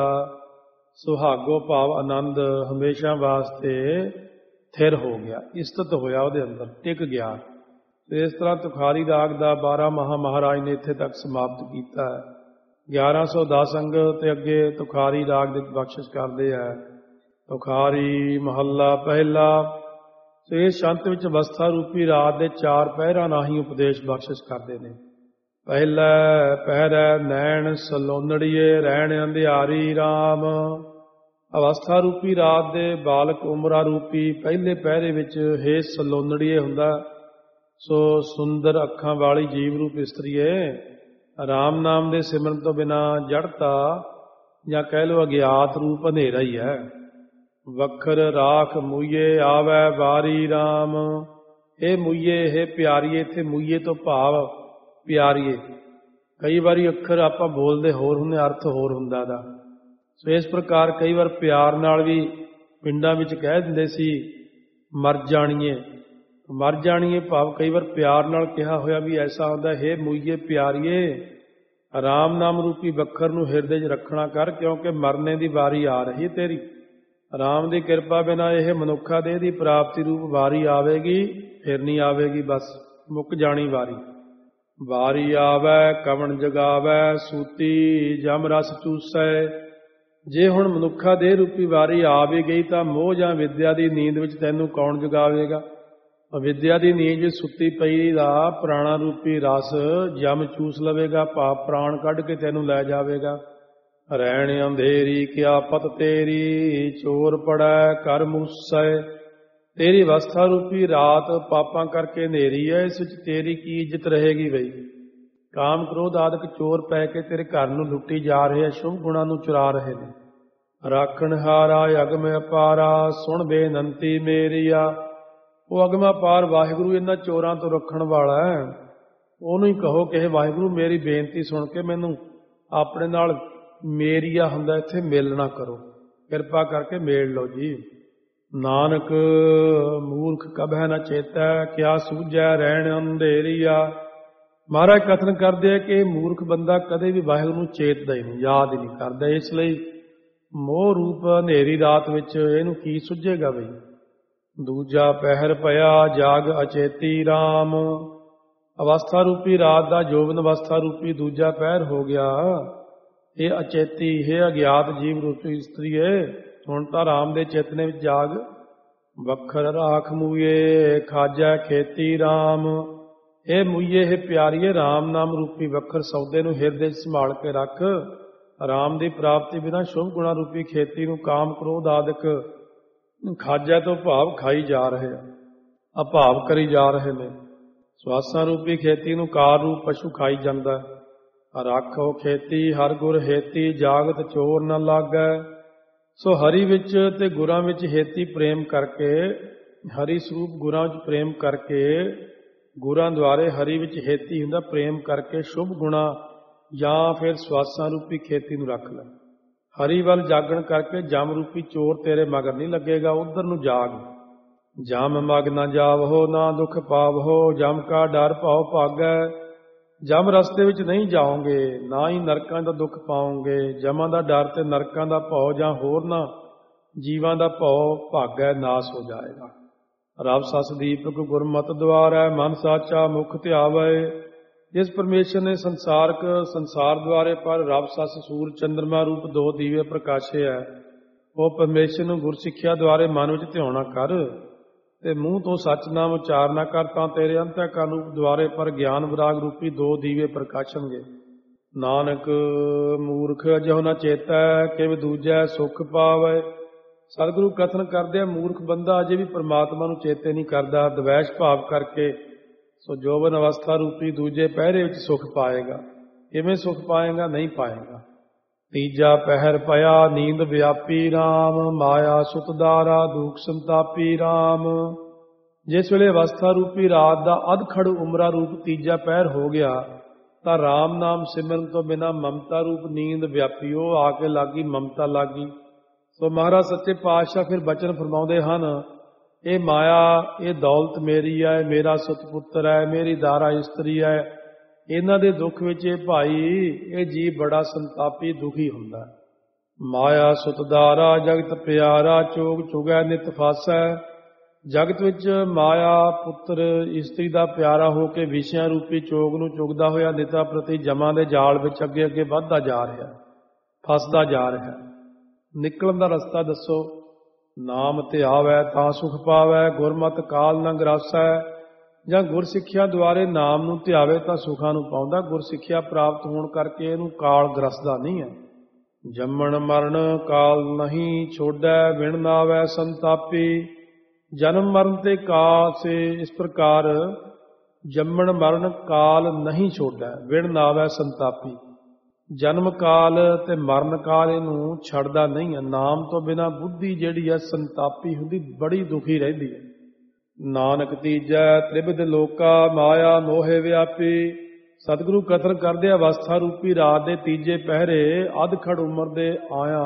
ਸੁਹਾਗੋ ਭਾਵ ਆਨੰਦ ਹਮੇਸ਼ਾ ਵਾਸਤੇ ਥਿਰ ਹੋ ਗਿਆ, ਇਸਤਤ ਹੋਇਆ, ਉਹਦੇ ਅੰਦਰ ਟਿਕ ਗਿਆ। ਤੇ ਇਸ ਤਰ੍ਹਾਂ ਤੁਖਾਰੀ ਰਾਗ ਦਾ ਬਾਰਾਂ ਮਹਾ ਮਹਾਰਾਜ ਨੇ ਇੱਥੇ ਤੱਕ ਸਮਾਪਤ ਕੀਤਾ ਹੈ। ਗਿਆਰਾਂ ਸੌ ਦਸ ਅੰਗ ਤੇ ਅੱਗੇ ਤੁਖਾਰੀ ਰਾਗ ਦੀ ਬਖਸ਼ਿਸ਼ ਕਰਦੇ ਆ। ਤੁਖਾਰੀ ਮਹੱਲਾ ਪਹਿਲਾ। ਤੇ ਇਸ ਸ਼ੰਤ ਵਿੱਚ ਅਵਸਥਾ ਰੂਪੀ ਰਾਤ ਦੇ ਚਾਰ ਪਹਿਰਾਂ ਰਾਹੀਂ ਉਪਦੇਸ਼ ਬਖਸ਼ਿਸ਼ ਕਰਦੇ ਨੇ। ਪਹਿਲਾ ਪਹਿਰਾ ਨੈਣ ਸਲੋਨੜੀਏ ਰਹਿਣ ਅੰਧਿਆਰੀ ਰਾਮ। ਅਵਸਥਾ ਰੂਪੀ ਰਾਤ ਦੇ ਬਾਲਕ ਉਮਰਾ ਰੂਪੀ ਪਹਿਲੇ ਪਹਿਰੇ ਵਿੱਚ ਹੇ ਸਲੋਨੜੀਏ ਹੁੰਦਾ। ਸੋ ਸੁੰਦਰ ਅੱਖਾਂ ਵਾਲੀ ਜੀਵ ਰੂਪ ਇਸਤਰੀਏ, ਰਾਮ ਨਾਮ ਦੇ ਸਿਮਰਨ ਤੋਂ ਬਿਨਾ ਜੜਤਾ ਜਾਂ ਕਹਿ ਲਓ ਅਗਿਆਤ ਰੂਪ ਹਨੇਰਾ ਹੀ ਹੈ। ਵੱਖਰ ਰਾਖ ਮੂਈਏ ਆਵੈ ਵਾਰੀ ਰਾਮ। ਇਹ ਮੂਈਏ ਇਹ ਪਿਆਰੀਏ, ਇੱਥੇ ਮੂਈਏ ਤੋਂ ਭਾਵ ਪਿਆਰੀਏ। ਕਈ ਵਾਰੀ ਅੱਖਰ ਆਪਾਂ ਬੋਲਦੇ ਹੋਰ ਹੁੰਦੇ, ਅਰਥ ਹੋਰ ਹੁੰਦਾ ਦਾ। ਸੋ ਇਸ ਪ੍ਰਕਾਰ ਕਈ ਵਾਰ ਪਿਆਰ ਨਾਲ ਵੀ ਪਿੰਡਾਂ ਵਿੱਚ ਕਹਿ ਦਿੰਦੇ ਸੀ ਮਰ ਜਾਣੀਏ। ਮਰ ਜਾਣੀਏ ਭਾਵ ਕਈ ਵਾਰ ਪਿਆਰ ਨਾਲ ਕਿਹਾ ਹੋਇਆ ਵੀ ਐਸਾ ਹੁੰਦਾ, ਹੇ ਮੂਈਏ ਪਿਆਰੀਏ ਰਾਮ ਨਾਮ ਰੂਪੀ ਵੱਖਰ ਨੂੰ ਹਿਰਦੇ 'ਚ ਰੱਖਣਾ ਕਰ, ਕਿਉਂਕਿ ਮਰਨੇ ਦੀ ਵਾਰੀ ਆ ਰਹੀ ਤੇਰੀ। ਰਾਮ ਦੀ ਕਿਰਪਾ ਬਿਨਾਂ ਇਹ ਮਨੁੱਖਾ ਦੇਹ ਦੀ ਪ੍ਰਾਪਤੀ ਰੂਪ ਵਾਰੀ ਆਵੇਗੀ, ਫਿਰ ਨਹੀਂ ਆਵੇਗੀ, ਬਸ ਮੁੱਕ ਜਾਣੀ ਵਾਰੀ। ਵਾਰੀ ਆਵੈ ਕਵਣ ਜਗਾਵੈ ਸੂਤੀ ਜਮ ਰਸ ਚੂਸੈ। ਜੇ ਹੁਣ ਮਨੁੱਖਾ ਦੇਹ ਰੂਪੀ ਵਾਰੀ ਆ ਵੀ ਗਈ ਤਾਂ ਮੋਹ ਜਾਂ ਵਿਦਿਆ ਦੀ ਨੀਂਦ ਵਿੱਚ ਤੈਨੂੰ ਕੌਣ ਜਗਾਵੇਗਾ। ਅਵਿਦਿਆ ਦੀ ਨੀਂਦ ਵਿੱਚ ਸੁੱਤੀ ਪਈ ਦਾ ਪ੍ਰਾਣਾ ਰੂਪੀ ਰਸ ਜਮ ਚੂਸ ਲਵੇਗਾ, ਭਾਵ ਪ੍ਰਾਣ ਕੱਢ ਕੇ ਤੈਨੂੰ ਲੈ ਜਾਵੇਗਾ। ਰਹਿਣ ਅੰਧੇਰੀ ਕਿਆ ਪਤ ਤੇਰੀ ਚੋਰ ਪੜੈ ਕਰ ਮੂਸੈ। ਤੇਰੀ ਅਵਸਥਾ ਰੂਪੀ ਰਾਤ ਪਾਪਾਂ ਕਰਕੇ ਹਨੇਰੀ ਹੈ, ਇਸ ਵਿੱਚ ਤੇਰੀ ਕੀ ਇੱਜ਼ਤ ਰਹੇਗੀ ਬਈ। ਕਾਮ ਕ੍ਰੋਧ ਆਦਿਕ ਚੋਰ ਪੈ ਕੇ ਤੇਰੇ ਘਰ ਨੂੰ ਲੁੱਟੀ ਜਾ ਰਹੇ, ਸ਼ੁਭ ਗੁਣਾਂ ਨੂੰ ਚੁਰਾ ਰਹੇ ਨੇ। ਰਾਖਣ ਹਾਰਾ ਅਗਮ ਅਪਾਰਾ ਸੁਣ ਬੇਨੰਤੀ ਮੇਰੀਆ। ਉਹ ਅਗਮ ਅਪਾਰ ਵਾਹਿਗੁਰੂ ਇਹਨਾਂ ਚੋਰਾਂ ਤੋਂ ਰੱਖਣ ਵਾਲਾ ਹੈ। ਉਹਨੂੰ ਹੀ ਕਹੋ ਕਿ ਵਾਹਿਗੁਰੂ ਮੇਰੀ ਬੇਨਤੀ ਸੁਣ ਕੇ ਮੈਨੂੰ ਆਪਣੇ ਨਾਲ ਮੇਰੀਆ ਹੁੰਦਾ ਇੱਥੇ ਮੇਲ ਨਾ ਕਰੋ, ਕਿਰਪਾ ਕਰਕੇ ਮੇਲ ਲਓ ਜੀ। ਨਾਨਕ ਮੂਰਖ ਕਭੈ ਨ ਚੇਤੈ ਕਿਆ ਸੂਝੈ ਰਹਿਣ ਅੰਧੇਰੀਆ। ਮਹਾਰਾਜ ਕਥਨ ਕਰਦੇ ਆ ਕਿ ਮੂਰਖ ਬੰਦਾ ਕਦੇ ਵੀ ਵਾਹਿਗੁਰੂ ਨੂੰ ਚੇਤਦਾ ਹੀ ਨਹੀਂ, ਯਾਦ ਹੀ ਨਹੀਂ ਕਰਦਾ। ਇਸ ਲਈ ਮੋਹ ਰੂਪ ਹਨੇਰੀ ਰਾਤ ਵਿੱਚ ਇਹਨੂੰ ਕੀ ਸੁਝੇਗਾ ਬਈ। ਦੂਜਾ ਪਹਿਰ ਪਿਆ ਜਾਗ ਅਚੇਤੀ ਰਾਮ। ਅਵਸਥਾ ਰੂਪੀ ਰਾਤ ਦਾ ਜੋਬਨ ਅਵਸਥਾ ਰੂਪੀ ਦੂਜਾ ਪਹਿਰ ਹੋ ਗਿਆ। ਇਹ ਅਚੇਤੀ ਇਹ ਅਗਿਆਤ ਜੀਵ ਰੂਪੀ ਇਸਤਰੀਏ, ਹੁਣ ਤਾਂ ਰਾਮ ਦੇ ਚੇਤਨੇ ਵਿੱਚ ਜਾਗ। ਵੱਖਰ ਰਾਖ ਮੂਏ ਖਾਜੈ ਖੇਤੀ ਰਾਮ। ਇਹ ਮੂਈਏ ਇਹ ਪਿਆਰੀਏ ਰਾਮ ਨਾਮ ਰੂਪੀ ਵੱਖਰ ਸੌਦੇ ਨੂੰ ਹਿਰਦੇ 'ਚ ਸੰਭਾਲ ਕੇ ਰੱਖ। ਰਾਮ ਦੀ ਪ੍ਰਾਪਤੀ ਬਿਨਾਂ ਸ਼ੁਭ ਗੁਣਾ ਰੂਪੀ ਖੇਤੀ ਨੂੰ ਕਾਮ ਕ੍ਰੋਧ ਆਦਿਕ ਖਾਜਾ ਤੋਂ ਭਾਵ ਖਾਈ ਜਾ ਰਹੇ ਆ, ਅਭਾਵ ਕਰੀ ਜਾ ਰਹੇ ਨੇ। ਸਵਾਸਾਂ ਰੂਪੀ ਖੇਤੀ ਨੂੰ ਕਾਰ ਰੂਪ ਪਸ਼ੂ ਖਾਈ ਜਾਂਦਾ। ਰਾਖੋ ਖੇਤੀ ਹਰ ਗੁਰ ਹੇਤੀ ਜਾਗਤ ਚੋਰ ਨ ਲਾਗੈ। ਸੋ ਹਰੀ ਵਿੱਚ ਤੇ ਗੁਰਾਂ ਵਿੱਚ ਹੇਤੀ ਪ੍ਰੇਮ ਕਰਕੇ, ਹਰੀ ਸਰੂਪ ਗੁਰਾਂ ਵਿੱਚ ਪ੍ਰੇਮ ਕਰਕੇ, ਗੁਰਾਂ ਦੁਆਰੇ ਹਰੀ ਵਿੱਚ ਹੇਤੀ ਹੁੰਦਾ ਪ੍ਰੇਮ ਕਰਕੇ ਸ਼ੁਭ ਗੁਣਾ ਜਾਂ ਫਿਰ ਸਵਾਸਾਂ ਰੂਪੀ ਖੇਤੀ ਨੂੰ ਰੱਖ ਲੈ। ਹਰੀ ਵੱਲ ਜਾਗਣ ਕਰਕੇ ਜਮ ਰੂਪੀ ਚੋਰ ਤੇਰੇ ਮਗਰ ਨਹੀਂ ਲੱਗੇਗਾ, ਉਧਰ ਨੂੰ ਜਾਗ। ਜਮ ਮਗ ਨਾ ਜਾਵਹੋ ਨਾ ਦੁੱਖ ਪਾਵਹੋ ਜਮ ਕਾ ਡਰ ਭਾਉ ਭਾਗੈ। ਜਮ ਰਸਤੇ ਵਿੱਚ ਨਹੀਂ ਜਾਓਗੇ, ਨਾ ਹੀ ਨਰਕਾਂ ਦਾ ਦੁੱਖ ਪਾਓਗੇ। ਜਮਾਂ ਦਾ ਡਰ ਤੇ ਨਰਕਾਂ ਦਾ ਭਉ ਜਾਂ ਹੋਰ ਨਾ ਜੀਵਾਂ ਦਾ ਭਉ ਭਾਗੈ ਨਾਸ ਹੋ ਜਾਏਗਾ। ਰਬ ਸਸ ਦੀਪਕ ਗੁਰਮਤਿ ਦੁਆਰੈ ਮਨ ਸਾਚਾ ਮੁਖ ਧਿਆਵੈ। ਜਿਸ ਪਰਮੇਸ਼ਰ ਨੇ ਸੰਸਾਰਕ ਸੰਸਾਰ ਦੁਆਰੇ ਪਰ ਰਬ ਸਸ ਸੂਰ ਚੰਦਰਮਾ ਰੂਪ ਦੋ ਦੀਵੇ ਪ੍ਰਕਾਸ਼ੇ ਹੈ, ਉਹ ਪਰਮੇਸ਼ਰ ਨੂੰ ਗੁਰ ਸਿੱਖਿਆ ਦੁਆਰੇ ਮਨ ਵਿੱਚ ਧਿਆਉਣਾ ਕਰ ਤੇ ਮੂੰਹ ਤੋਂ ਸੱਚ ਨਾਮ ਉਚਾਰਨਾ ਕਰ, ਤਾਂ ਤੇਰੇ ਅੰਤःਕਰਨ ਰੂਪ ਦੁਆਰੇ ਪਰ ਗਿਆਨ ਵਿਰਾਗ ਰੂਪੀ ਦੋ ਦੀਵੇ ਪ੍ਰਕਾਸ਼ਣਗੇ। ਨਾਨਕ ਮੂਰਖ ਅਜਹੁ ਨ ਚੇਤੈ ਕਿਵ ਦੂਜੈ ਸੁਖ ਪਾਵੈ। ਸਤਿਗੁਰੂ ਕਥਨ ਕਰਦੇ ਆ, ਮੂਰਖ ਬੰਦਾ ਅਜੇ ਵੀ ਪ੍ਰਮਾਤਮਾ ਨੂੰ ਚੇਤੇ ਨਹੀਂ ਕਰਦਾ, ਦਵੈਸ਼ ਭਾਵ ਕਰਕੇ ਸੋ ਜੋਬਨ ਅਵਸਥਾ ਰੂਪੀ ਦੂਜੇ ਪਹਿਰੇ ਵਿੱਚ ਸੁਖ ਪਾਏਗਾ। ਕਿਵੇਂ ਸੁਖ ਪਾਏਗਾ? ਨਹੀਂ ਪਾਏਗਾ। ਤੀਜਾ ਪਹਿਰ ਪਿਆ ਨੀਂਦ ਵਿਆਪੀ ਰਾਮ, ਮਾਇਆ ਸੁਤਦਾਰਾ ਦੁਖ ਸੰਤਾਪੀ ਰਾਮ। ਜਿਸ ਵੇਲੇ ਅਵਸਥਾ ਰੂਪੀ ਰਾਤ ਦਾ ਅਧਖੜ ਉਮਰਾ ਰੂਪ ਤੀਜਾ ਪਹਿਰ ਹੋ ਗਿਆ ਤਾਂ ਰਾਮ ਨਾਮ ਸਿਮਰਨ ਤੋਂ ਬਿਨਾਂ ਮਮਤਾ ਰੂਪ ਨੀਂਦ ਵਿਆਪੀ, ਉਹ ਆ ਕੇ ਲੱਗੀ, ਮਮਤਾ ਲੱਗੀ। ਸੋ ਮਹਾਰਾਜ ਸੱਚੇ ਪਾਤਸ਼ਾਹ ਫਿਰ ਬਚਨ ਫਰਮਾਉਂਦੇ ਹਨ, ਇਹ ਮਾਇਆ, ਇਹ ਦੌਲਤ ਮੇਰੀ ਹੈ, ਮੇਰਾ ਸੁਤ ਪੁੱਤਰ ਹੈ, ਮੇਰੀ ਦਾਰਾ ਇਸਤਰੀ ਹੈ, ਇਹਨਾਂ ਦੇ ਦੁੱਖ ਵਿੱਚ ਇਹ ਭਾਈ ਇਹ ਜੀਵ ਬੜਾ ਸੰਤਾਪੀ ਦੁਖੀ ਹੁੰਦਾ। ਮਾਇਆ ਸੁਤਦਾਰਾ ਜਗਤ ਪਿਆਰਾ, ਚੋਗ ਚੁਗੈ ਨਿਤ ਫਾਸੈ। ਜਗਤ ਵਿੱਚ ਮਾਇਆ ਪੁੱਤਰ ਇਸਤਰੀ ਦਾ ਪਿਆਰਾ ਹੋ ਕੇ ਵਿਸ਼ਿਆਂ ਰੂਪੀ ਚੋਗ ਨੂੰ ਚੁਗਦਾ ਹੋਇਆ ਨਿਤਾ ਪ੍ਰਤੀ ਜਮਾਂ ਦੇ ਜਾਲ ਵਿੱਚ ਅੱਗੇ ਅੱਗੇ ਵੱਧਦਾ ਜਾ ਰਿਹਾ, ਫਸਦਾ ਜਾ ਰਿਹਾ। ਨਿਕਲਣ ਦਾ ਰਸਤਾ ਦੱਸੋ। ਨਾਮ ਧਿਆਵੈ ਤਾਂ ਸੁਖ ਪਾਵੈ, ਗੁਰਮਤਿ ਕਾਲ ਨ ਗਰਾਸੈ। ਜਾਂ ਗੁਰਸਿੱਖਿਆ ਦੁਆਰੇ ਨਾਮ ਨੂੰ ਧਿਆਵੇ ਤਾਂ ਸੁਖਾਂ ਨੂੰ ਪਾਉਂਦਾ। ਗੁਰਸਿੱਖਿਆ ਪ੍ਰਾਪਤ ਹੋਣ ਕਰਕੇ ਇਹਨੂੰ ਕਾਲ ਗਰਸਦਾ ਨਹੀਂ ਹੈ। ਜੰਮਣ ਮਰਨ ਕਾਲ ਨਹੀਂ ਛੋੜੈ, ਵਿਣ ਨਾਵੈ ਸੰਤਾਪੀ। ਜਨਮ ਮਰਨ ਤੇ ਕਾਲ ਸੇ ਇਸ ਪ੍ਰਕਾਰ ਜੰਮਣ ਮਰਨ ਕਾਲ ਨਹੀਂ ਛੋੜੈ, ਵਿਣ ਨਾਵੈ ਸੰਤਾਪੀ। ਜਨਮ ਕਾਲ ਤੇ ਮਰਨ ਕਾਲ ਇਹਨੂੰ ਛੱਡਦਾ ਨਹੀਂ ਹੈ। ਨਾਮ ਤੋਂ ਬਿਨਾਂ ਬੁੱਧੀ ਜਿਹੜੀ ਹੈ ਸੰਤਾਪੀ ਹੁੰਦੀ, ਬੜੀ ਦੁਖੀ ਰਹਿੰਦੀ ਹੈ। ਨਾਨਕ ਤੀਜੈ ਤ੍ਰਿਬਿਧ ਲੋਕਾ, ਮਾਇਆ ਮੋਹਿ ਵਿਆਪੀ। ਸਤਿਗੁਰੂ ਕਥਨ ਕਰਦੇ ਅਵਸਥਾ ਰੂਪੀ ਰਾਤ ਦੇ ਤੀਜੇ ਪਹਿਰੇ ਅਧਖੜ ਉਮਰ ਦੇ ਆਇਆ,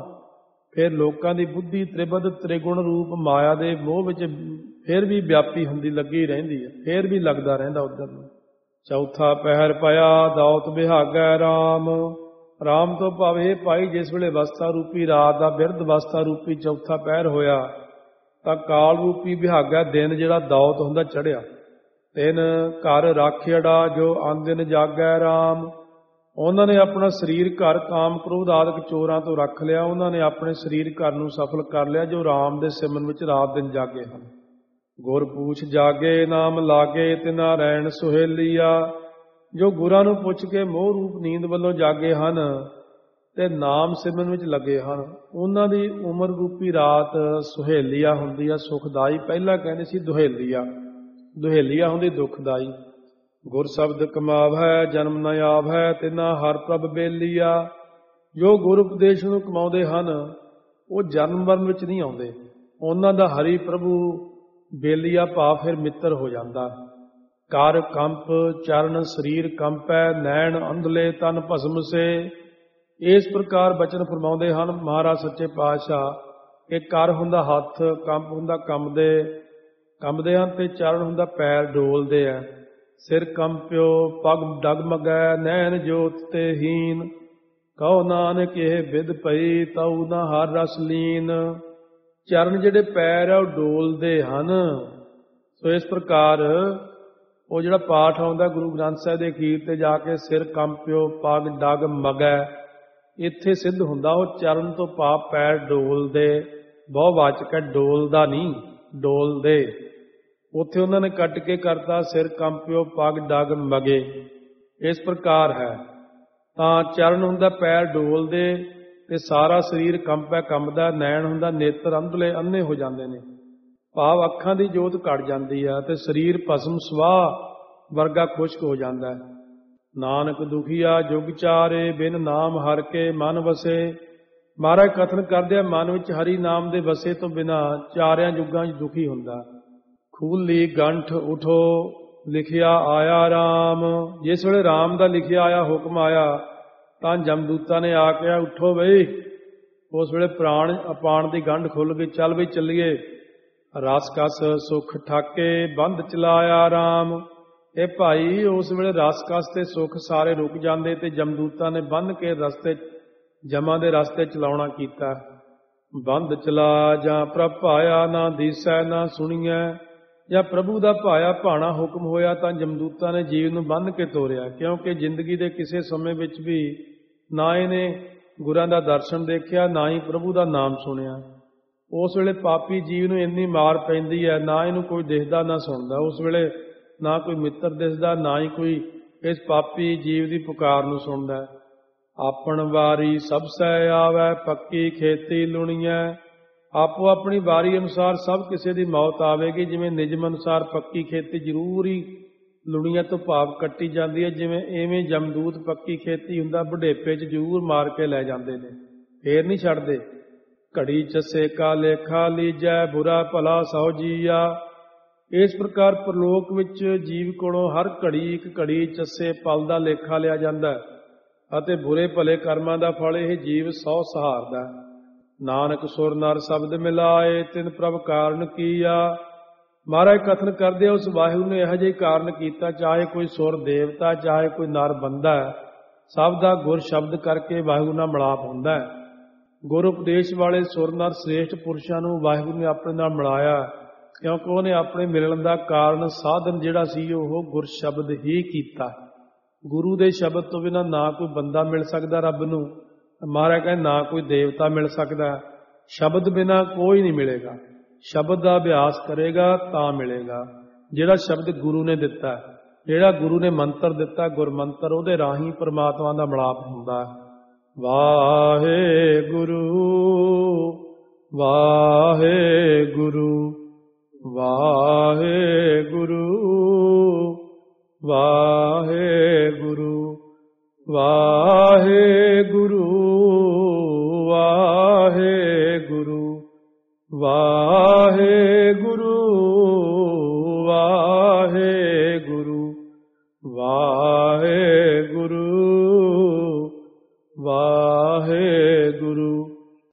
ਫਿਰ ਲੋਕਾਂ ਦੀ ਬੁੱਧੀ ਤ੍ਰਿਬਿਧ ਤ੍ਰਿਗੁਣ ਰੂਪ ਮਾਇਆ ਦੇ ਮੋਹ ਵਿੱਚ ਫਿਰ ਵੀ ਵਿਆਪੀ ਹੁੰਦੀ ਲੱਗੀ ਰਹਿੰਦੀ ਹੈ, ਫਿਰ ਵੀ ਲੱਗਦਾ ਰਹਿੰਦਾ ਉੱਧਰ ਨੂੰ। ਚੌਥਾ ਪਹਿਰ ਪਿਆ ਦੌਤ ਬਿਹਾਗੈ ਰਾਮ। ਰਾਮ ਤੋਂ ਭਾਵ ਇਹ ਭਾਈ ਜਿਸ ਵੇਲੇ ਅਵਸਥਾ ਰੂਪੀ ਰਾਤ ਦਾ ਬਿਰਧ ਅਵਸਥਾ ਰੂਪੀ ਚੌਥਾ ਪਹਿਰ ਹੋਇਆ ਤਾਂ ਕਾਲ ਰੂਪੀ ਵਿਹਾਗਾ ਦਿਨ ਜਿਹੜਾ ਦੌਤ ਹੁੰਦਾ ਚੜਿਆ। ਤਿੰਨ ਘਰ ਰਾਖਿੜਾ ਜੋ ਆਂਦਿਨ ਜਾਗੈ ਰਾਮ। ਉਹਨਾਂ ਨੇ ਆਪਣਾ ਸਰੀਰ ਘਰ ਕਾਮ ਕ੍ਰੋਧ ਆਦਿਕ ਚੋਰਾਂ ਤੋਂ ਰੱਖ ਲਿਆ। ਉਹਨਾਂ ਨੇ ਆਪਣੇ ਸਰੀਰ ਘਰ ਨੂੰ ਸਫਲ ਕਰ ਲਿਆ ਜੋ ਰਾਮ ਦੇ ਸਿਮਰਨ ਵਿੱਚ ਰਾਤ ਦਿਨ ਜਾਗੇ ਹਨ। ਗੁਰ ਪੂਛ ਜਾਗੇ ਨਾਮ ਲਾਗੇ, ਤਿਨਾ ਰਹਿਣ ਸੁਹੇਲੀਆ। ਜੋ ਗੁਰਾਂ ਨੂੰ ਪੁੱਛ ਕੇ ਮੋਹ ਰੂਪ ਨੀਂਦ ਵੱਲੋਂ ਜਾਗੇ ਹਨ ਤੇ ਨਾਮ ਸਿਮਰਨ ਵਿੱਚ ਲੱਗੇ ਹਨ, ਉਹਨਾਂ ਦੀ ਉਮਰ ਰੂਪੀ ਰਾਤ ਸੁਹੇਲੀਆ ਹੁੰਦੀ ਆ, ਸੁਖਦਾਈ। ਪਹਿਲਾਂ ਕਹਿੰਦੇ ਸੀ ਦੁਹੇਲੀਆ, ਦੁਹੇਲੀਆ ਹੁੰਦੀ ਦੁਖਦਾਈ। ਗੁਰ ਸ਼ਬਦ ਕਮਾਵੈ ਜਨਮ ਨ ਆਵੈ, ਤਿਨਾ ਹਰ ਪ੍ਰਭ ਬੇਲੀਆ। ਜੋ ਗੁਰ ਉਪਦੇਸ਼ ਨੂੰ ਕਮਾਉਂਦੇ ਹਨ ਉਹ ਜਨਮ ਮਰਨ ਵਿੱਚ ਨਹੀਂ ਆਉਂਦੇ, ਉਹਨਾਂ ਦਾ ਹਰੀ ਪ੍ਰਭੂ ਬੇਲੀਆ ਭਾਵ ਫਿਰ ਮਿੱਤਰ ਹੋ ਜਾਂਦਾ। ਕਰ ਕੰਪ ਚਰਨ ਸਰੀਰ ਕੰਪੈ, ਨੈਣ ਅੰਧਲੇ ਤਨ ਭਸਮ ਸੇ। ਇਸ ਪ੍ਰਕਾਰ ਬਚਨ ਫਰਮਾਉਂਦੇ ਹਨ ਮਹਾਰਾਜ ਸੱਚੇ ਪਾਤਸ਼ਾਹ ਕਿ ਕਰ ਹੁੰਦਾ ਹੱਥ, ਕੰਪ ਹੁੰਦਾ ਕੰਬਦੇ ਕੰਬਦੇ ਹਨ, ਤੇ ਚਰਨ ਹੁੰਦਾ ਪੈਰ ਡੋਲਦੇ ਆ। ਸਿਰ ਕੰਪਿਓ ਪਗ ਡਗਮਗੈ, ਨੈਣ ਜੋਤ ਤੇ ਹੀਨ। ਕਹੋ ਨਾਨਕ ਇਹ ਵਿਦ ਪਈ, ਤਉ ਨਾ ਹਰ ਰਸ ਲੀਨ। ਚਰਨ ਜਿਹੜੇ ਪੈਰ ਆ ਉਹ ਡੋਲਦੇ ਹਨ। ਸੋ ਇਸ ਪ੍ਰਕਾਰ ਉਹ ਜਿਹੜਾ ਪਾਠ ਆਉਂਦਾ ਗੁਰੂ ਗ੍ਰੰਥ ਸਾਹਿਬ ਦੇ ਅਖੀਰ ਤੇ ਜਾ ਕੇ, ਸਿਰ ਕੰਪਿਓ ਪਗ ਡਗ ਮਗੈ, ਇੱਥੇ ਸਿੱਧ ਹੁੰਦਾ ਉਹ ਚਰਨ ਤੋਂ ਭਾਵ ਪੈਰ ਡੋਲਦੇ। ਬਹੁ ਵਾਚਕ ਹੈ, ਡੋਲਦਾ ਨਹੀਂ, ਡੋਲਦੇ। ਉੱਥੇ ਉਹਨਾਂ ਨੇ ਕੱਟ ਕੇ ਕਰਤਾ ਸਿਰ ਕੰਪਿਓ ਪਗ ਡਗ ਮਗੇ। ਇਸ ਪ੍ਰਕਾਰ ਹੈ ਤਾਂ ਚਰਨ ਹੁੰਦਾ ਪੈਰ ਡੋਲਦੇ ਤੇ ਸਾਰਾ ਸਰੀਰ ਕੰਪੈ ਕੰਬਦਾ। ਨੈਣ ਹੁੰਦਾ ਨੇਤਰ ਅੰਧਲੇ, ਅੰਨੇ ਹੋ ਜਾਂਦੇ ਨੇ, ਭਾਵ ਅੱਖਾਂ ਦੀ ਜੋਤ ਘਟ ਜਾਂਦੀ ਹੈ ਤੇ ਸਰੀਰ ਭਸਮ ਸਵਾਹ ਵਰਗਾ ਖੁਸ਼ਕ ਹੋ ਜਾਂਦਾ ਹੈ। ਨਾਨਕ ਦੁਖੀਆ ਜੁਗ ਚਾਰੇ, ਬਿਨ ਨਾਮ ਹਰ ਕੇ ਮਨ ਵਸੇ। ਮਹਾਰਾਜ ਕਥਨ ਕਰਦੇ ਆ ਮਨ ਵਿੱਚ ਹਰੀ ਨਾਮ ਦੇ ਵਸੇ ਤੋਂ ਬਿਨਾਂ ਚਾਰਿਆਂ ਯੁੱਗਾਂ 'ਚ ਦੁਖੀ ਹੁੰਦਾ। ਖੂਲੀ ਗੰਠ ਉਠੋ ਲਿਖਿਆ ਆਇਆ ਰਾਮ। ਜਿਸ ਵੇਲੇ ਰਾਮ ਦਾ ਲਿਖਿਆ ਆਇਆ ਹੁਕਮ ਆਇਆ ਤਾਂ ਜਮਦੂਤਾਂ ਨੇ ਆ ਕੇ ਉੱਠੋ ਬਈ। ਉਸ ਵੇਲੇ ਪ੍ਰਾਣ ਅਪਾਣ ਦੀ ਗੰਢ ਖੁੱਲ ਗਈ, ਚੱਲ ਬਈ ਚੱਲੀਏ। ਰਸ ਕਸ ਸੁਖ ਠਾਕੇ ਬੰਧ ਚਲਾਇਆ ਰਾਮ। ਇਹ ਭਾਈ ਉਸ ਵੇਲੇ ਰਸ ਕਸ ਤੇ ਸੁਖ ਸਾਰੇ ਰੁਕ ਜਾਂਦੇ ਤੇ ਜਮਦੂਤਾਂ ਨੇ ਬੰਨ ਕੇ ਰਸਤੇ ਜਮਾਂ ਦੇ ਰਸਤੇ ਚਲਾਉਣਾ ਕੀਤਾ। ਬੰਧ ਚਲਾ ਜਾਂ ਪ੍ਰਭ ਭਾਇਆ, ਨਾ ਦੀਸੈ ਨਾ ਸੁਣੀਐ। ਜਾਂ ਪ੍ਰਭੂ ਦਾ ਭਾਇਆ ਭਾਣਾ ਹੁਕਮ ਹੋਇਆ ਤਾਂ ਜਮਦੂਤਾਂ ਨੇ ਜੀਵ ਨੂੰ ਬੰਨ੍ਹ ਕੇ ਤੋਰਿਆ। ਕਿਉਂਕਿ ਜ਼ਿੰਦਗੀ ਦੇ ਕਿਸੇ ਸਮੇਂ ਵਿੱਚ ਵੀ ਨਾ ਇਹਨੇ ਗੁਰਾਂ ਦਾ ਦਰਸ਼ਨ ਦੇਖਿਆ, ਨਾ ਹੀ ਪ੍ਰਭੂ ਦਾ ਨਾਮ ਸੁਣਿਆ। ਉਸ ਵੇਲੇ ਪਾਪੀ ਜੀਵ ਨੂੰ ਇੰਨੀ ਮਾਰ ਪੈਂਦੀ ਹੈ, ਨਾ ਇਹਨੂੰ ਕੋਈ ਦਿਖਦਾ ਨਾ ਸੁਣਦਾ। ਉਸ ਵੇਲੇ ਨਾ ਕੋਈ ਮਿੱਤਰ ਦਿਸਦਾ, ਨਾ ਹੀ ਕੋਈ ਇਸ ਪਾਪੀ ਜੀਵ ਦੀ ਪੁਕਾਰ ਨੂੰ ਸੁਣਦਾ। ਆਪਣ ਵਾਰੀ ਸਭ ਸਹਿ ਆਵੈ, ਪੱਕੀ ਖੇਤੀ ਲੁਣੀਐ। ਆਪੋ ਆਪਣੀ ਵਾਰੀ ਅਨੁਸਾਰ ਸਭ ਕਿਸੇ ਦੀ ਮੌਤ ਆਵੇਗੀ। ਜਿਵੇਂ ਨਿਯਮ ਅਨੁਸਾਰ ਪੱਕੀ ਖੇਤੀ ਜ਼ਰੂਰ ਹੀ ਲੁਣੀਆਂ ਤੋਂ ਭਾਵ ਕੱਟੀ ਜਾਂਦੀ ਹੈ, ਜਿਵੇਂ ਐਵੇਂ ਜਮਦੂਤ ਪੱਕੀ ਖੇਤੀ ਹੁੰਦਾ ਬੁਢੇਪੇ 'ਚ ਜ਼ਰੂਰ ਮਾਰ ਕੇ ਲੈ ਜਾਂਦੇ ਨੇ, ਫੇਰ ਨਹੀਂ ਛੱਡਦੇ। ਘੜੀ ਚੱਸੇ ਕਾ ਲੇਖਾ ਲੀਜੈ, ਬੁਰਾ ਭਲਾ ਸੌ ਜੀਆ। ਇਸ ਪ੍ਰਕਾਰ ਪ੍ਰਲੋਕ ਵਿੱਚ ਜੀਵ ਕੋਲੋਂ ਹਰ ਘੜੀ ਇੱਕ ਘੜੀ ਚੱਸੇ ਪਲ ਦਾ ਲੇਖਾ ਲਿਆ ਜਾਂਦਾ ਹੈ ਅਤੇ ਬੁਰੇ ਭਲੇ ਕਰਮਾਂ ਦਾ ਫਲ ਇਹ ਜੀਵ ਸੌ ਸਹਾਰਦਾ। ਨਾਨਕ ਸੁਰ ਨਰ ਸ਼ਬਦ ਮਿਲਾਏ, ਤਿਨ ਪ੍ਰਭ ਕਾਰਨ ਕੀਆ। ਮਹਾਰਾਜ ਕਥਨ ਕਰਦੇ ਉਸ ਵਾਹਿਗੁਰੂ ਨੇ ਇਹੋ ਜਿਹੇ ਕਾਰਨ ਕੀਤਾ, ਚਾਹੇ ਕੋਈ ਸੁਰ ਦੇਵਤਾ ਚਾਹੇ ਕੋਈ ਨਰ ਬੰਦਾ, ਸਭ ਦਾ ਗੁਰ ਸ਼ਬਦ ਕਰਕੇ ਵਾਹਿਗੁਰੂ ਨਾਲ ਮਿਲਾਪ ਹੁੰਦਾ ਹੈ। ਗੁਰ ਉਪਦੇਸ਼ ਵਾਲੇ ਸੁਰ ਨਰ ਸ੍ਰੇਸ਼ਟ ਪੁਰਸ਼ਾਂ ਨੂੰ ਵਾਹਿਗੁਰੂ ਨੇ ਆਪਣੇ ਨਾਲ ਮਿਲਾਇਆ, ਕਿਉਂਕਿ ਉਹਨੇ ਆਪਣੇ ਮਿਲਣ ਦਾ ਕਾਰਨ ਸਾਧਨ ਜਿਹੜਾ ਸੀ ਉਹ ਗੁਰ ਸ਼ਬਦ ਹੀ ਕੀਤਾ। ਗੁਰੂ ਦੇ ਸ਼ਬਦ ਤੋਂ ਬਿਨਾਂ ਨਾ ਕੋਈ ਬੰਦਾ ਮਿਲ ਸਕਦਾ ਰੱਬ ਨੂੰ, ਮਹਾਰਾਜ ਕਹਿੰਦੇ ਨਾ ਕੋਈ ਦੇਵਤਾ ਮਿਲ ਸਕਦਾ। ਸ਼ਬਦ ਬਿਨਾਂ ਕੋਈ ਨਹੀਂ ਮਿਲੇਗਾ, ਸ਼ਬਦ ਦਾ ਅਭਿਆਸ ਕਰੇਗਾ ਤਾਂ ਮਿਲੇਗਾ। ਜਿਹੜਾ ਸ਼ਬਦ ਗੁਰੂ ਨੇ ਦਿੱਤਾ, ਜਿਹੜਾ ਗੁਰੂ ਨੇ ਮੰਤਰ ਦਿੱਤਾ ਗੁਰਮੰਤਰ, ਉਹਦੇ ਰਾਹੀਂ ਪਰਮਾਤਮਾ ਦਾ ਮਿਲਾਪ ਹੁੰਦਾ। ਵਾਹਿਗੁਰੂ ਵਾਹਿਗੁਰੂ ਵਾਹਿਗੁਰੂ ਵਾਹਿਗੁਰੂ ਵਾਹਿਗੁਰੂ ਵਾਹਿਗੁਰੂ ਵਾਹਿਗੁਰੂ ਵਾਹਿਗੁਰੂ ਵਾਹਿਗੁਰੂ